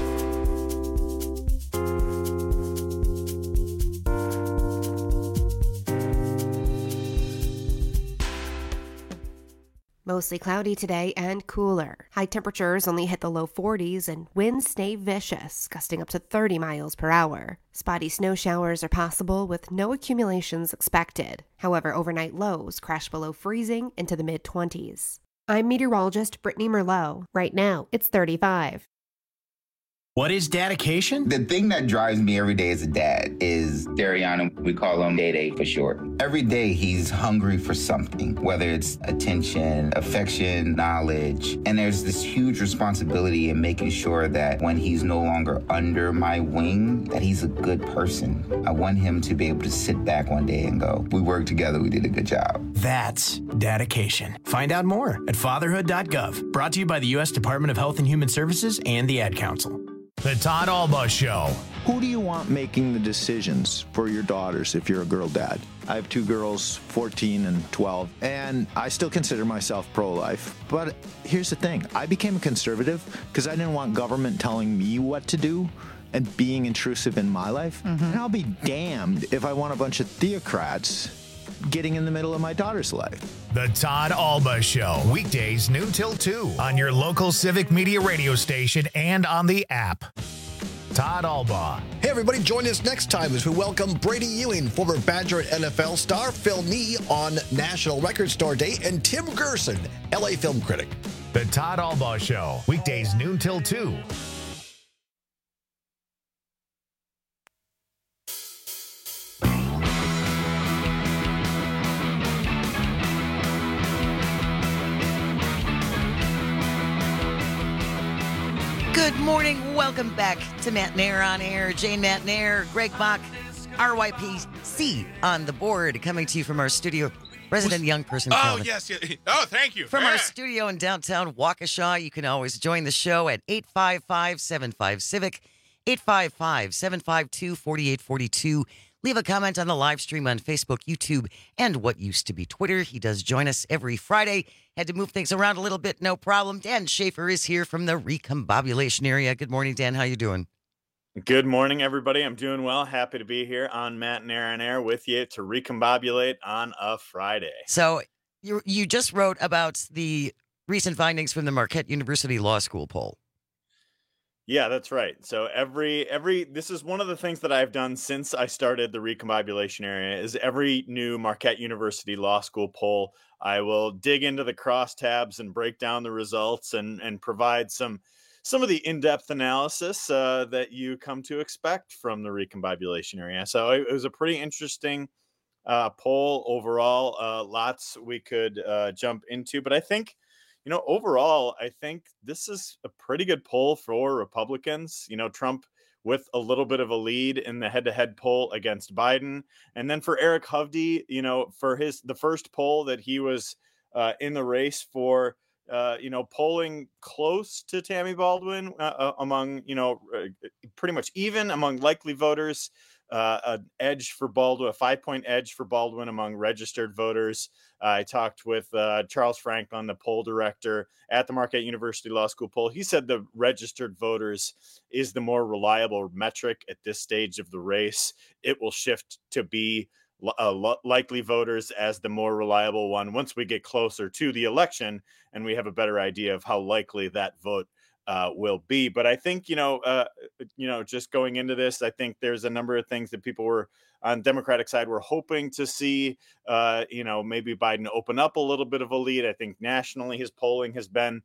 Mostly cloudy today and cooler. High temperatures only hit the low forties and winds stay vicious, gusting up to thirty miles per hour. Spotty snow showers are possible with no accumulations expected. However, overnight lows crash below freezing into the mid-twenties. I'm meteorologist Brittany Merlot. Right now, it's thirty-five. What is dedication? The thing that drives me every day as a dad is Dariana. We call him Day Day for short. Every day he's hungry for something, whether it's attention, affection, knowledge. And there's this huge responsibility in making sure that when he's no longer under my wing, that he's a good person. I want him to be able to sit back one day and go, we worked together, we did a good job. That's dedication. Find out more at fatherhood dot gov. Brought to you by the U S Department of Health and Human Services and the Ad Council. The Todd Alba Show. Who do you want making the decisions for your daughters if you're a girl dad? I have two girls, fourteen and twelve, and I still consider myself pro-life. But here's the thing. I became a conservative because I didn't want government telling me what to do and being intrusive in my life. Mm-hmm. And I'll be damned if I want a bunch of theocrats getting in the middle of my daughter's life. The Todd Alba Show, weekdays noon till two on your local Civic Media radio station and on the app. Todd Alba. Hey, everybody, join us next time as we welcome Brady Ewing, former Badger and N F L star, Phil Nee on National Record Store Day, and Tim Gerson, L A film critic. The Todd Alba Show, weekdays noon till two. morning. Welcome back to Matt Nair on Air. Jane Matt Nair, Greg Bach, R Y P C on the board, coming to you from our studio. Resident young person. Oh, Calvin. yes, yes. Oh, thank you. From our Yeah. studio in downtown Waukesha, you can always join the show at eight five five, seven five, Civic, eight five five, seven five two, four eight four two. Leave a comment on the live stream on Facebook, YouTube, and what used to be Twitter. He does join us every Friday. Had to move things around a little bit, no problem. Dan Schaefer is here from the recombobulation area. Good morning, Dan. How you doing? Good morning, everybody. I'm doing well. Happy to be here on Matt and Air on Air with you to recombobulate on a Friday. So you you just wrote about the recent findings from the Marquette University Law School poll. Yeah, that's right. So every every this is one of the things that I've done since I started the recombobulation area is every new Marquette University Law School poll, I will dig into the crosstabs and break down the results and and provide some some of the in-depth analysis uh, that you come to expect from the recombobulation area. So it, it was a pretty interesting uh, poll overall. Uh, lots we could uh, jump into, but I think, you know, overall, I think this is a pretty good poll for Republicans. You know, Trump with a little bit of a lead in the head-to-head poll against Biden, and then for Eric Hovde, you know, for his the first poll that he was uh, in the race for. Uh, you know, polling close to Tammy Baldwin uh, uh, among, you know, uh, pretty much even among likely voters, uh, an edge for Baldwin, a five point edge for Baldwin among registered voters. Uh, I talked with uh, Charles Franklin, the poll director at the Marquette University Law School poll. He said the registered voters is the more reliable metric at this stage of the race. It will shift to be Uh, likely voters as the more reliable one once we get closer to the election and we have a better idea of how likely that vote uh, will be. But I think, you know, uh, you know, just going into this, I think there's a number of things that people were on Democratic side were hoping to see, uh, you know, maybe Biden open up a little bit of a lead. I think nationally his polling has been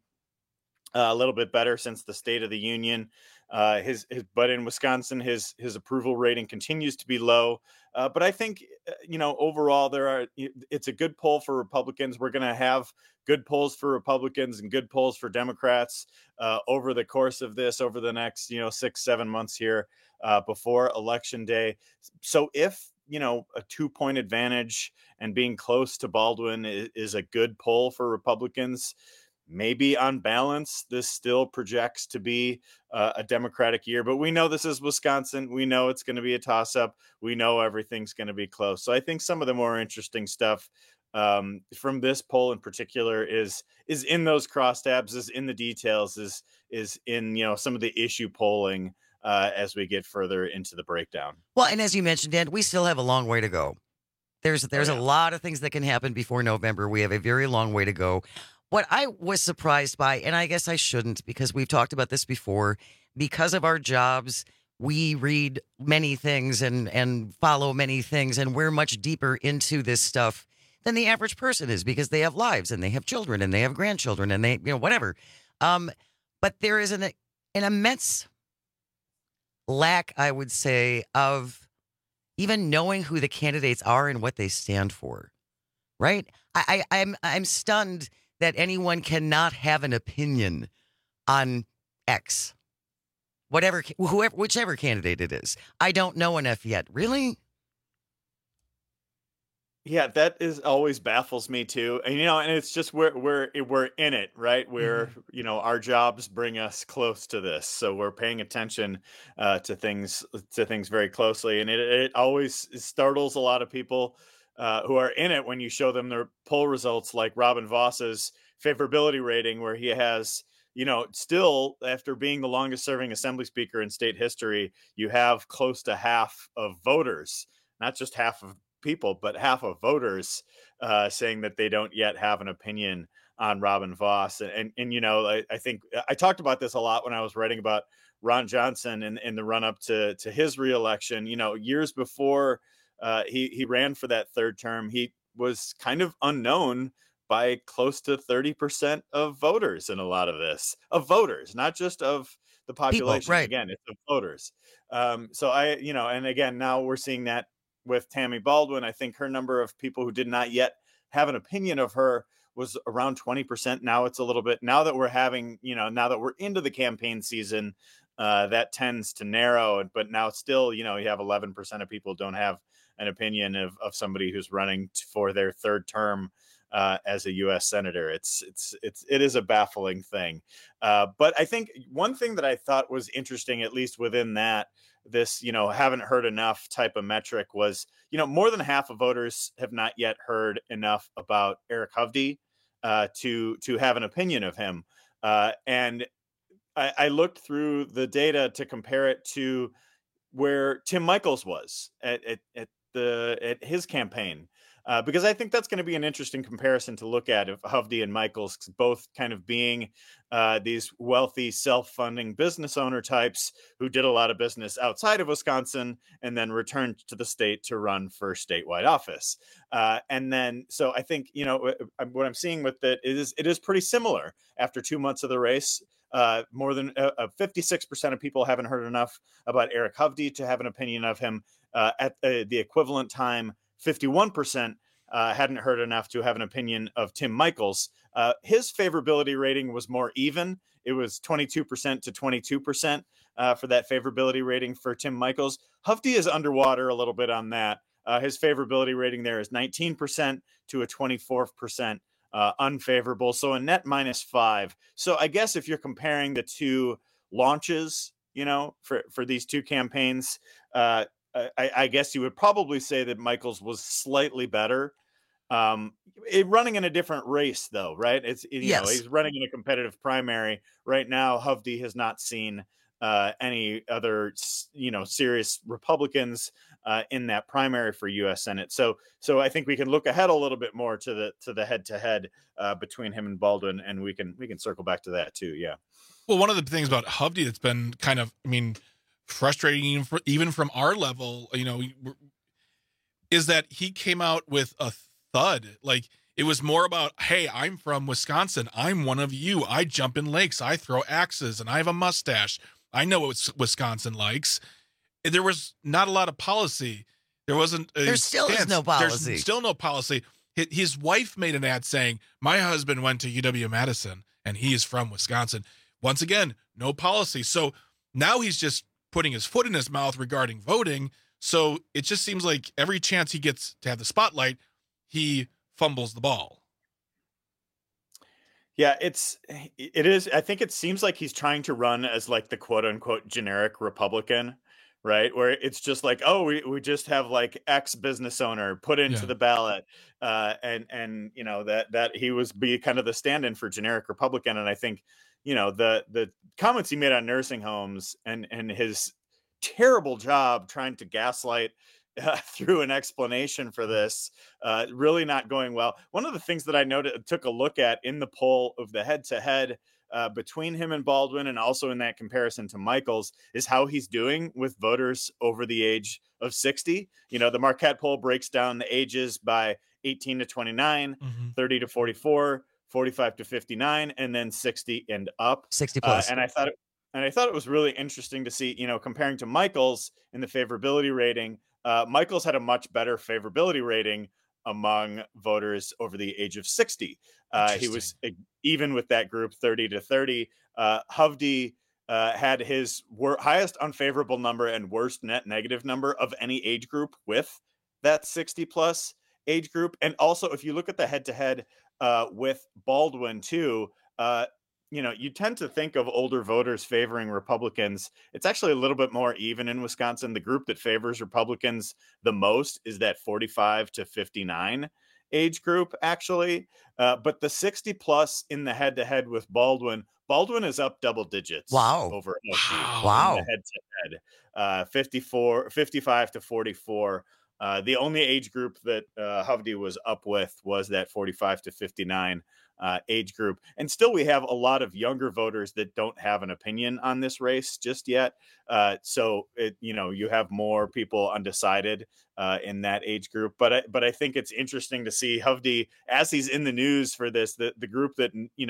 Uh, a little bit better since the State of the Union. Uh, his, his, but in Wisconsin, his his approval rating continues to be low. Uh, but I think, you know, overall, there are. It's a good poll for Republicans. We're going to have good polls for Republicans and good polls for Democrats uh, over the course of this, over the next, you know, six seven months here uh, before Election Day. So if you know a two point advantage and being close to Baldwin is, is a good poll for Republicans. Maybe on balance, this still projects to be uh, a Democratic year, but we know this is Wisconsin. We know it's going to be a toss up. We know everything's going to be close. So I think some of the more interesting stuff um, from this poll in particular is, is in those crosstabs, is in the details, is, is in, you know, some of the issue polling uh, as we get further into the breakdown. Well, and as you mentioned, Dan, we still have a long way to go. There's, there's oh, yeah. a lot of things that can happen before November. We have a very long way to go. What I was surprised by, and I guess I shouldn't because we've talked about this before, because of our jobs, we read many things and, and follow many things, and we're much deeper into this stuff than the average person is because they have lives and they have children and they have grandchildren and they, you know, whatever. Um, but there is an, an immense lack, I would say, of even knowing who the candidates are and what they stand for, right? I, I I'm I'm stunned that anyone cannot have an opinion on X, whatever, whoever, whichever candidate it is. I don't know enough yet. Really? Yeah, that is always baffles me too. And, you know, and it's just we're, we're, we're in it, right? We're, mm-hmm. you know, our jobs bring us close to this. So we're paying attention uh, to things, to things very closely. And it, it always startles a lot of people Uh, who are in it when you show them their poll results, like Robin Voss's favorability rating, where he has, you know, still after being the longest serving assembly speaker in state history, you have close to half of voters, not just half of people, but half of voters uh, saying that they don't yet have an opinion on Robin Voss. And, and, and you know, I, I think I talked about this a lot when I was writing about Ron Johnson in, in the run up to, to his reelection, you know, years before Uh, he he ran for that third term. He was kind of unknown by close to thirty percent of voters in a lot of this, of voters, not just of the population. People, right. Again, it's of voters. Um, so I, you know, and again, now we're seeing that with Tammy Baldwin. I think her number of people who did not yet have an opinion of her was around twenty percent. Now it's a little bit, now that we're having, you know, now that we're into the campaign season, uh, that tends to narrow. But now still, you know, you have eleven percent of people don't have an opinion of, of somebody who's running for their third term uh, as a U S senator. It's, it's, it's, it is a baffling thing. Uh, but I think one thing that I thought was interesting, at least within that, this, you know, haven't heard enough type of metric was, you know, more than half of voters have not yet heard enough about Eric Hovde uh, to, to have an opinion of him. Uh, and I, I looked through the data to compare it to where Tim Michels was at, at, at the, at his campaign. Uh, because I think that's going to be an interesting comparison to look at of Hovde and Michels, both kind of being uh, these wealthy, self-funding business owner types who did a lot of business outside of Wisconsin and then returned to the state to run for statewide office. Uh, and then, so I think, you know, what I'm seeing with it is it is pretty similar. After two months of the race, uh, more than uh, fifty-six percent of people haven't heard enough about Eric Hovde to have an opinion of him. Uh, at uh, the equivalent time, fifty-one percent uh, hadn't heard enough to have an opinion of Tim Michels. Uh, his favorability rating was more even. It was twenty-two percent to twenty-two percent uh, for that favorability rating for Tim Michels. Hovde is underwater a little bit on that. Uh, his favorability rating there is nineteen percent to a twenty-four percent uh, unfavorable. So a net minus five. So I guess if you're comparing the two launches, you know, for, for these two campaigns, uh, I, I guess you would probably say that Michels was slightly better. Um, it, running in a different race, though, right? It's you Yes. know he's running in a competitive primary right now. Hovde has not seen uh, any other you know serious Republicans uh, in that primary for U S Senate. So so I think we can look ahead a little bit more to the to the head to head between him and Baldwin, and we can we can circle back to that too. Yeah. Well, one of the things about Hovde that's been kind of, I mean, frustrating even, for, even from our level, you know, is that he came out with a thud. Like, it was more about, hey, I'm from Wisconsin. I'm one of you. I jump in lakes. I throw axes, and I have a mustache. I know what Wisconsin likes. There was not a lot of policy. There wasn't. A There still is stance. no policy. There's still no policy. His, his wife made an ad saying, my husband went to U W-Madison, and he is from Wisconsin. Once again, no policy. So now he's just putting his foot in his mouth regarding voting. So it just seems like every chance he gets to have the spotlight, he fumbles the ball. Yeah, it's it is. I think it seems like he's trying to run as like the quote unquote generic Republican, right? Where it's just like, oh, we, we just have like X business owner put into Yeah. the ballot, uh, and and you know that that he was be kind of the stand-in for generic Republican. And I think you know the the comments he made on nursing homes and and his terrible job trying to gaslight uh, through an explanation for this, uh, really not going well. One of the things that I noted, took a look at in the poll of the head-to-head uh, between him and Baldwin, and also in that comparison to Michels, is how he's doing with voters over the age of sixty. You know, the Marquette poll breaks down the ages by eighteen to twenty-nine, Mm-hmm. thirty to forty-four, forty-five to fifty-nine, and then sixty and up. sixty Uh, plus. and I thought it, and I thought it was really interesting to see, you know, comparing to Michels in the favorability rating. Uh, Michels had a much better favorability rating among voters over the age of sixty. Uh, he was uh, even with that group, thirty to thirty. Uh, Hovde uh, had his wor- highest unfavorable number and worst net negative number of any age group with that sixty plus age group. And also, if you look at the head to head with Baldwin too, uh, you know, you tend to think of older voters favoring Republicans. It's actually a little bit more even in Wisconsin. The group that favors Republicans the most is that forty-five to fifty-nine age group, actually. Uh, but the sixty plus in the head to head with Baldwin, Baldwin is up double digits. Wow. Over Hovde Wow. in the head to head, uh, fifty-four, fifty-five to forty-four. Uh, the only age group that uh, Hovde was up with was that forty-five to fifty-nine uh, age group. And still, we have a lot of younger voters that don't have an opinion on this race just yet. Uh, so, it, you know, you have more people undecided uh, in that age group. But I, but I think it's interesting to see Hovde, as he's in the news for this, the, the group that, you know,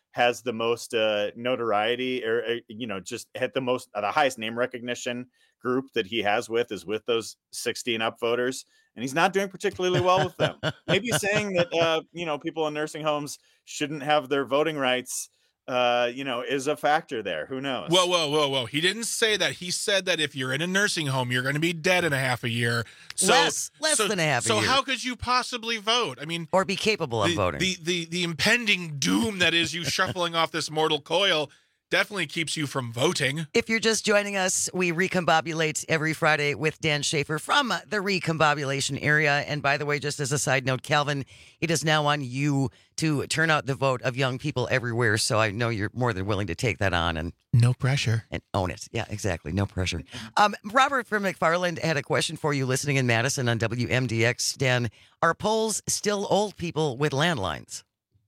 has the most uh, notoriety, or uh, you know, just had the most uh, the highest name recognition group that he has with is with those sixty and up voters, and he's not doing particularly well with them. Maybe saying that uh, you know, people in nursing homes shouldn't have their voting rights, uh, you know, is a factor there. Who knows? Whoa, whoa, whoa, whoa! He didn't say that. He said that if you're in a nursing home, you're going to be dead in a half a year. So, less, less so, than a half so a year. So how could you possibly vote? I mean, or be capable of the, voting? The, the the impending doom that is you shuffling off this mortal coil definitely keeps you from voting. If you're just joining us, we recombobulate every Friday with Dan Schaefer from the recombobulation area. And by the way, just as a side note, Calvin, it is now on you to turn out the vote of young people everywhere. So I know you're more than willing to take that on and no pressure and own it. Yeah, exactly. No pressure. Um, Robert from McFarland had a question for you listening in Madison on W M D X. Dan, are polls still old people with landlines?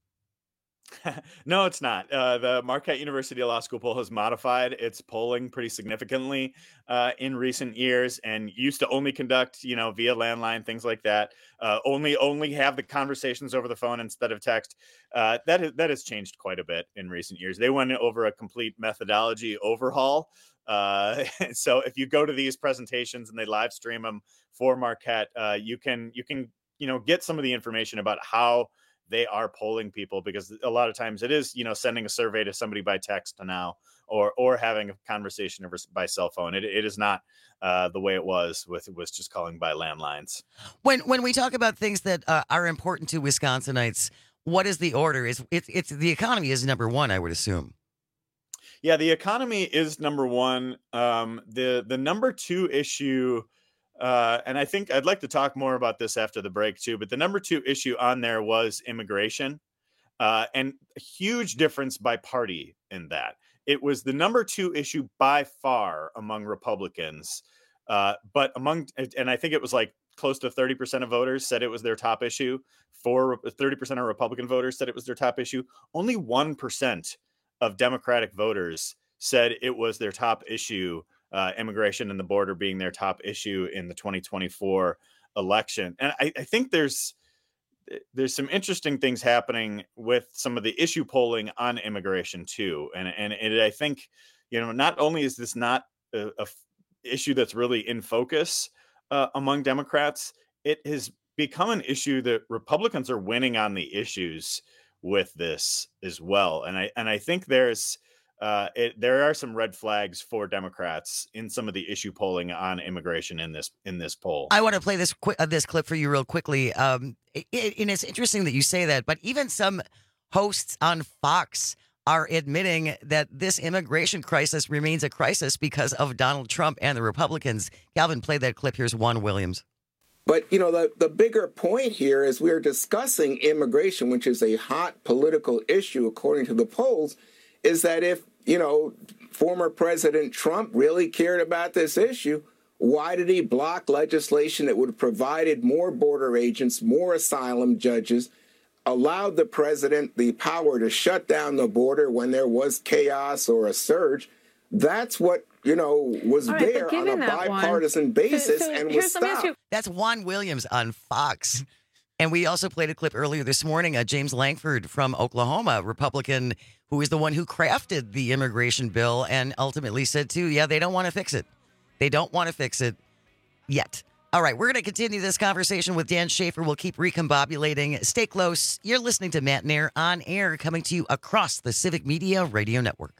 No, it's not. Uh, the Marquette University Law School poll has modified its polling pretty significantly uh, in recent years, and used to only conduct, you know, via landline, things like that. Uh, only, only have the conversations over the phone instead of text. Uh, that is, that has changed quite a bit in recent years. They went over a complete methodology overhaul. Uh, so if you go to these presentations and they live stream them for Marquette, uh, you can, you can, you know, get some of the information about how they are polling people, because a lot of times it is, you know, sending a survey to somebody by text now, or or having a conversation over by cell phone. It, it is not uh, the way it was with was just calling by landlines. When when we talk about things that uh, are important to Wisconsinites, what is the order? Is it's it's the economy is number one, I would assume. Yeah, the economy is number one. Um, the the number two issue. Uh, and I think I'd like to talk more about this after the break too, but the number two issue on there was immigration, uh, and a huge difference by party in that. It was the number two issue by far among Republicans, uh, but among, and I think it was like close to thirty percent of voters said it was their top issue. For thirty percent of Republican voters said it was their top issue. Only one percent of Democratic voters said it was their top issue. Uh, immigration and the border being their top issue in the twenty twenty-four election. And I, I think there's there's some interesting things happening with some of the issue polling on immigration too. And and it, I think, you know, not only is this not a, a issue that's really in focus uh, among Democrats, it has become an issue that Republicans are winning on the issues with this as well. And I and I think there's Uh, it, there are some red flags for Democrats in some of the issue polling on immigration in this in this poll. I want to play this qu- uh, this clip for you real quickly. Um, it, it, and it's interesting that you say that, but even some hosts on Fox are admitting that this immigration crisis remains a crisis because of Donald Trump and the Republicans. Calvin, play that clip. Here's Juan Williams. But, you know, the, the bigger point here is we're discussing immigration, which is a hot political issue, according to the polls, is that if, you know, former President Trump really cared about this issue, why did he block legislation that would have provided more border agents, more asylum judges, allowed the president the power to shut down the border when there was chaos or a surge? That's what, you know, was All right, there on a bipartisan one, basis so, so and was stopped. That's Juan Williams on Fox. And we also played a clip earlier this morning, uh, James Lankford from Oklahoma, Republican, who is the one who crafted the immigration bill and ultimately said, too, yeah, they don't want to fix it. They don't want to fix it yet. All right, we're going to continue this conversation with Dan Schaefer. We'll keep recombobulating. Stay close. You're listening to Matt Nair on air, coming to you across the Civic Media Radio Network.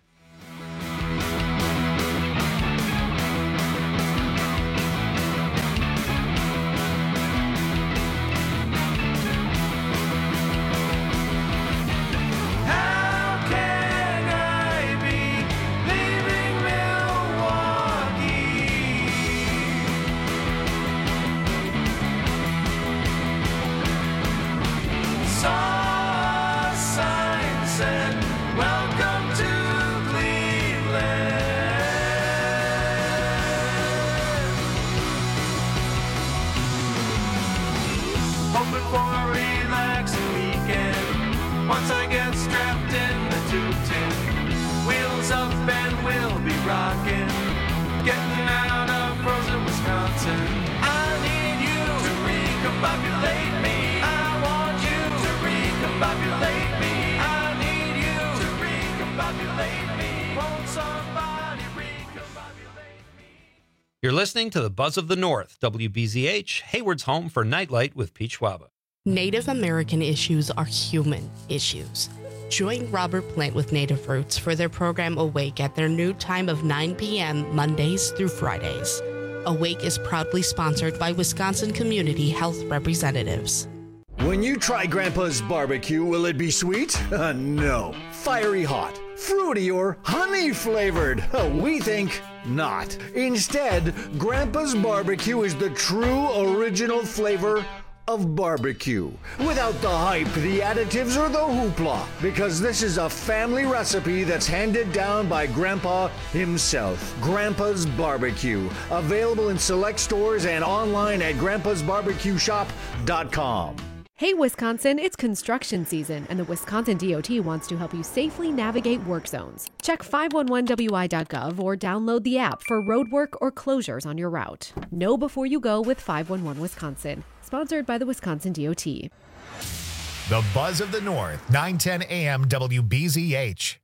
You're listening to the Buzz of the North, W B Z H, Hayward's home for Nightlight with Pete Schwaba. Native American issues are human issues. Join Robert Plant with Native Roots for their program Awake at their new time of nine p.m. Mondays through Fridays. Awake is proudly sponsored by Wisconsin Community Health Representatives. When you try Grandpa's barbecue, will it be sweet? Uh, no. Fiery hot, fruity, or honey flavored? Uh, we think not. Instead, Grandpa's barbecue is the true original flavor of barbecue. Without the hype, the additives, or the hoopla. Because this is a family recipe that's handed down by Grandpa himself. Grandpa's Barbecue. Available in select stores and online at grandpas barbecue shop dot com. Hey Wisconsin, it's construction season, and the Wisconsin D O T wants to help you safely navigate work zones. Check five one one W I dot gov or download the app for road work or closures on your route. Know before you go with five one one Wisconsin. Sponsored by the Wisconsin D O T. The Buzz of the North, nine ten A M W B Z H.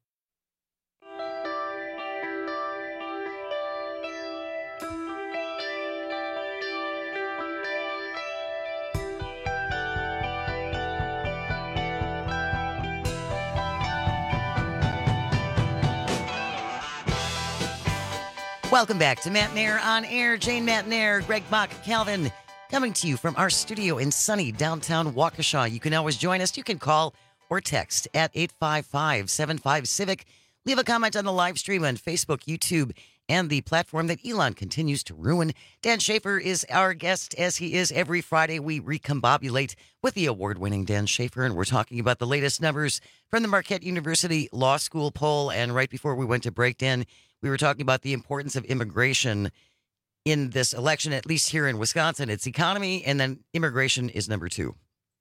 Welcome back to Matt Nair on Air. Jane Matt Nair, Greg Bach, Calvin, coming to you from our studio in sunny downtown Waukesha. You can always join us. You can call or text at eight five five, seven five, Civic. Leave a comment on the live stream on Facebook, YouTube, and the platform that Elon continues to ruin. Dan Schaefer is our guest, as he is every Friday. We recombobulate with the award-winning Dan Schaefer, and we're talking about the latest numbers from the Marquette University Law School poll. And right before we went to break, Dan, we were talking about the importance of immigration in this election, at least here in Wisconsin. It's economy, and then immigration is number two.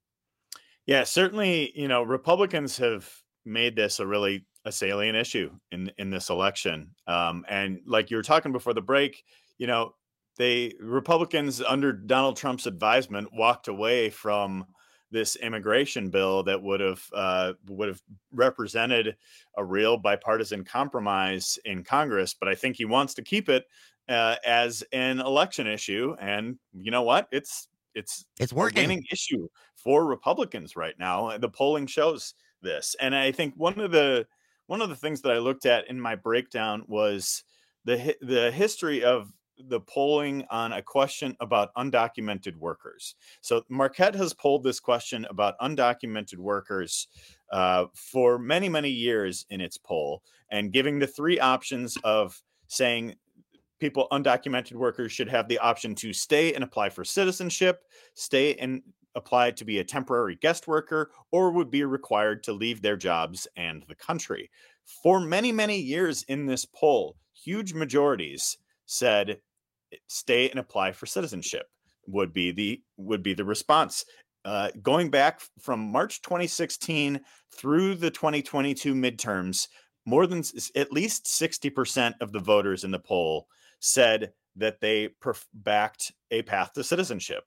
Yeah, certainly, you know, Republicans have made this a really a salient issue in in this election. Um, and like you were talking before the break, you know, they Republicans under Donald Trump's advisement walked away from this immigration bill that would have uh, would have represented a real bipartisan compromise in Congress. But I think he wants to keep it uh, as an election issue. And you know what? It's it's it's working. A winning issue for Republicans right now. The polling shows this. And I think one of the one of the things that I looked at in my breakdown was the the history of the polling on a question about undocumented workers. So Marquette has polled this question about undocumented workers uh, for many, many years in its poll, and giving the three options of saying people, undocumented workers, should have the option to stay and apply for citizenship, stay and apply to be a temporary guest worker, or would be required to leave their jobs and the country. For many, many years in this poll, huge majorities said stay and apply for citizenship would be the would be the response. Uh, going back from March twenty sixteen through the twenty twenty-two midterms, more than at least sixty percent of the voters in the poll said that they perf- backed a path to citizenship.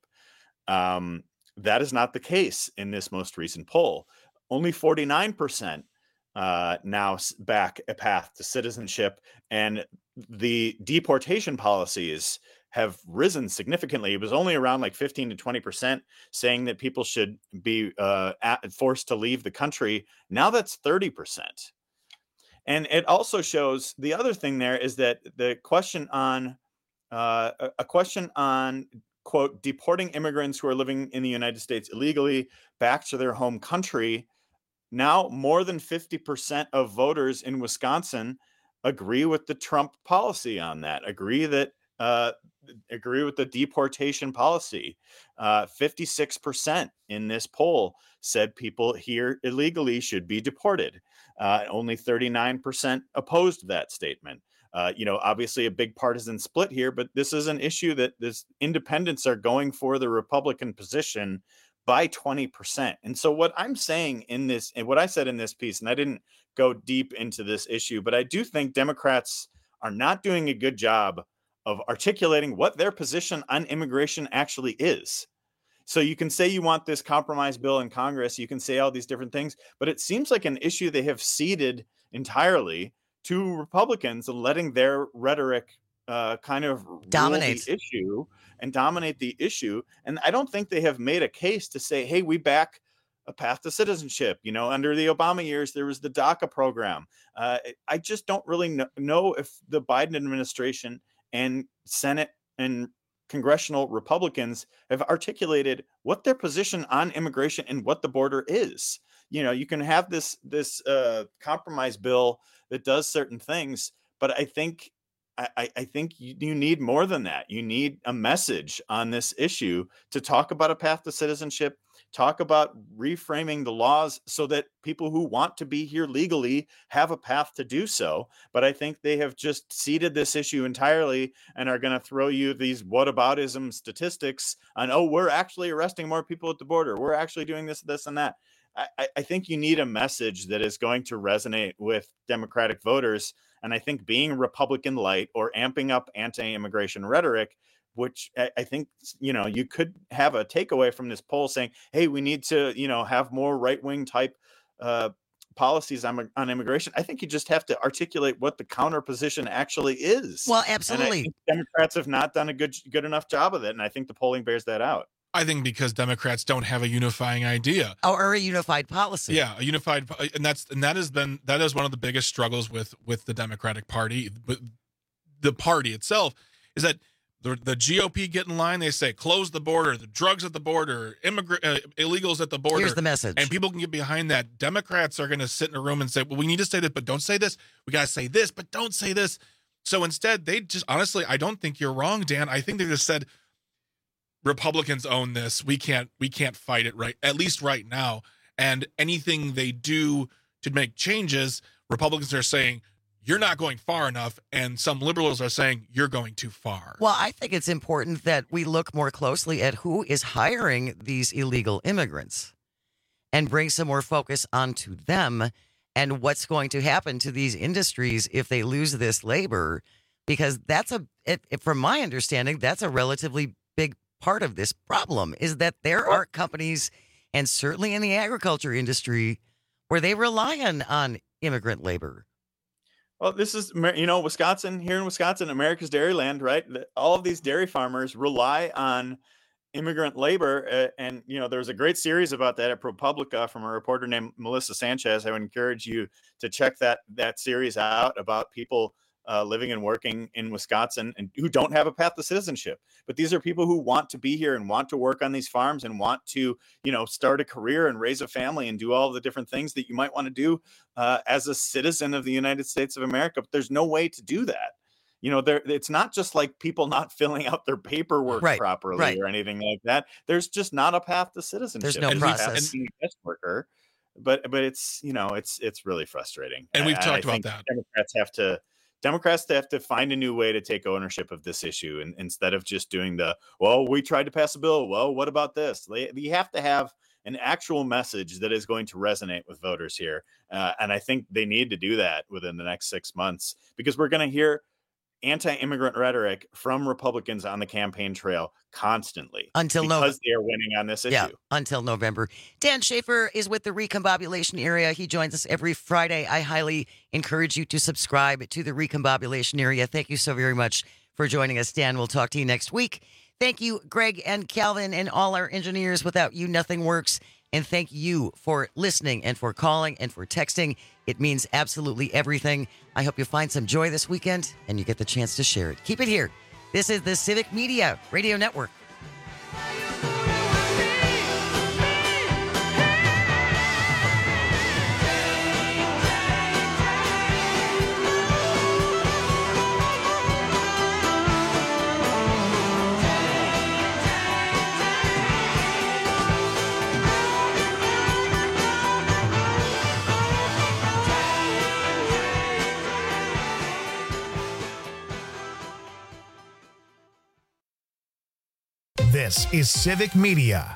Um, that is not the case in this most recent poll. Only forty-nine percent uh, now back a path to citizenship, and the deportation policies have risen significantly. It was only around like fifteen to twenty percent saying that people should be uh, at, forced to leave the country. Now that's thirty percent. And it also shows the other thing there is that the question on uh, a question on, quote, deporting immigrants who are living in the United States illegally back to their home country. Now more than fifty percent of voters in Wisconsin agree with the Trump policy on that, agree that uh, agree with the deportation policy. Uh, fifty-six percent in this poll said people here illegally should be deported. Uh, only thirty-nine percent opposed that statement. Uh, you know, obviously a big partisan split here, but this is an issue that this independents are going for the Republican position by twenty percent. And so what I'm saying in this, and what I said in this piece, and I didn't go deep into this issue, but I do think Democrats are not doing a good job of articulating what their position on immigration actually is. So you can say you want this compromise bill in Congress, you can say all these different things, but it seems like an issue they have ceded entirely to Republicans and letting their rhetoric uh, kind of Dominates the issue and dominate the issue. And I don't think they have made a case to say, hey, we back a path to citizenship. You know, under the Obama years, there was the DACA program. Uh, I just don't really know, know if the Biden administration and Senate and congressional Republicans have articulated what their position on immigration and what the border is. You know, you can have this this uh, compromise bill that does certain things, but I think I, I think you, you need more than that. You need a message on this issue to talk about a path to citizenship, talk about reframing the laws so that people who want to be here legally have a path to do so. But I think they have just ceded this issue entirely and are going to throw you these whataboutism statistics on, oh, we're actually arresting more people at the border. We're actually doing this, this, and that. I, I think you need a message that is going to resonate with Democratic voters. And I think being Republican light or amping up anti-immigration rhetoric, which I, I think, you know, you could have a takeaway from this poll saying, hey, we need to, you know, have more right-wing type uh, policies on, on immigration. I think you just have to articulate what the counter position actually is. Well, absolutely. And I think Democrats have not done a good, good enough job of it. And I think the polling bears that out. I think because Democrats don't have a unifying idea or a unified policy. Yeah, a unified, and that's and that has been that is one of the biggest struggles with with the Democratic Party. But the party itself is that the the G O P get in line. They say close the border, the drugs at the border, immigrant uh, illegals at the border. Here's the message, and people can get behind that. Democrats are going to sit in a room and say, "Well, we need to say this, but don't say this. We got to say this, but don't say this." So instead, they just honestly, I don't think you're wrong, Dan. I think they just said, Republicans own this. We can't we can't fight it right, at least right now. And anything they do to make changes, Republicans are saying, you're not going far enough. And some liberals are saying, you're going too far. Well, I think it's important that we look more closely at who is hiring these illegal immigrants and bring some more focus onto them and what's going to happen to these industries if they lose this labor. Because that's a, it, it, from my understanding, that's a relatively big part of this problem is that there are companies, and certainly in the agriculture industry, where they rely on, on immigrant labor. Well, this is, you know, Wisconsin, here in Wisconsin, America's Dairyland, right? All of these dairy farmers rely on immigrant labor. Uh, and, you know, there's a great series about that at ProPublica from a reporter named Melissa Sanchez. I would encourage you to check that, that series out about people Uh, living and working in Wisconsin and who don't have a path to citizenship. But these are people who want to be here and want to work on these farms and want to, you know, start a career and raise a family and do all the different things that you might want to do uh, as a citizen of the United States of America. But there's no way to do that. You know, there it's not just like people not filling out their paperwork right, properly right. or anything like that. There's just not a path to citizenship. There's no and process. Being a guest worker, but but it's, you know, it's it's really frustrating. And we've I, talked I about think that. Democrats have to Democrats have to find a new way to take ownership of this issue, and instead of just doing the, well, we tried to pass a bill. Well, what about this? You have to have an actual message that is going to resonate with voters here. Uh, and I think they need to do that within the next six months because we're going to hear anti-immigrant rhetoric from Republicans on the campaign trail constantly until because November. They are winning on this issue. Yeah, until November. Dan Schaefer is with the Recombobulation Area. He joins us every Friday. I highly encourage you to subscribe to the Recombobulation Area. Thank you so very much for joining us, Dan. We'll talk to you next week. Thank you, Greg and Calvin and all our engineers. Without you, nothing works. And thank you for listening and for calling and for texting. It means absolutely everything. I hope you find some joy this weekend and you get the chance to share it. Keep it here. This is the Civic Media Radio Network. This is Civic Media.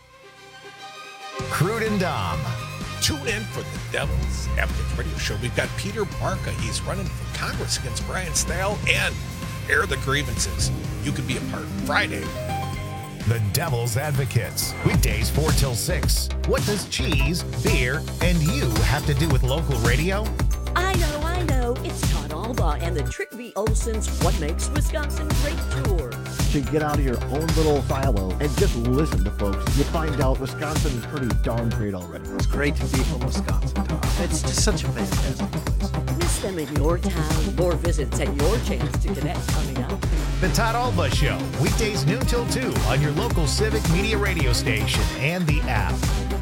Crude and Dom. Tune in for the Devil's Advocates radio show. We've got Peter Barca. He's running for Congress against Brian Stahel, and air the grievances. You can be a part Friday. The Devil's Advocates. Weekdays four till six. What does cheese, beer, and you have to do with local radio? I know, I know. It's Todd all Alba and the Trick V. Olson's What Makes Wisconsin Great tour. To get out of your own little silo and just listen to folks, you find out Wisconsin is pretty darn great already. It's great to be from Wisconsin, Tom. It's just such a fantastic place. Miss them in your town. More visits and your chance to connect coming up. The Todd Alba Show, weekdays noon till two on your local Civic Media radio station and the app.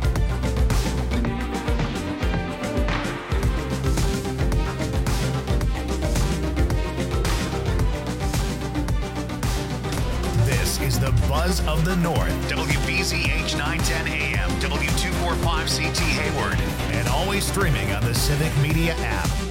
This is the Buzz of the North, W B Z H nine ten A M, W two forty-five C T Hayward, and always streaming on the Civic Media app.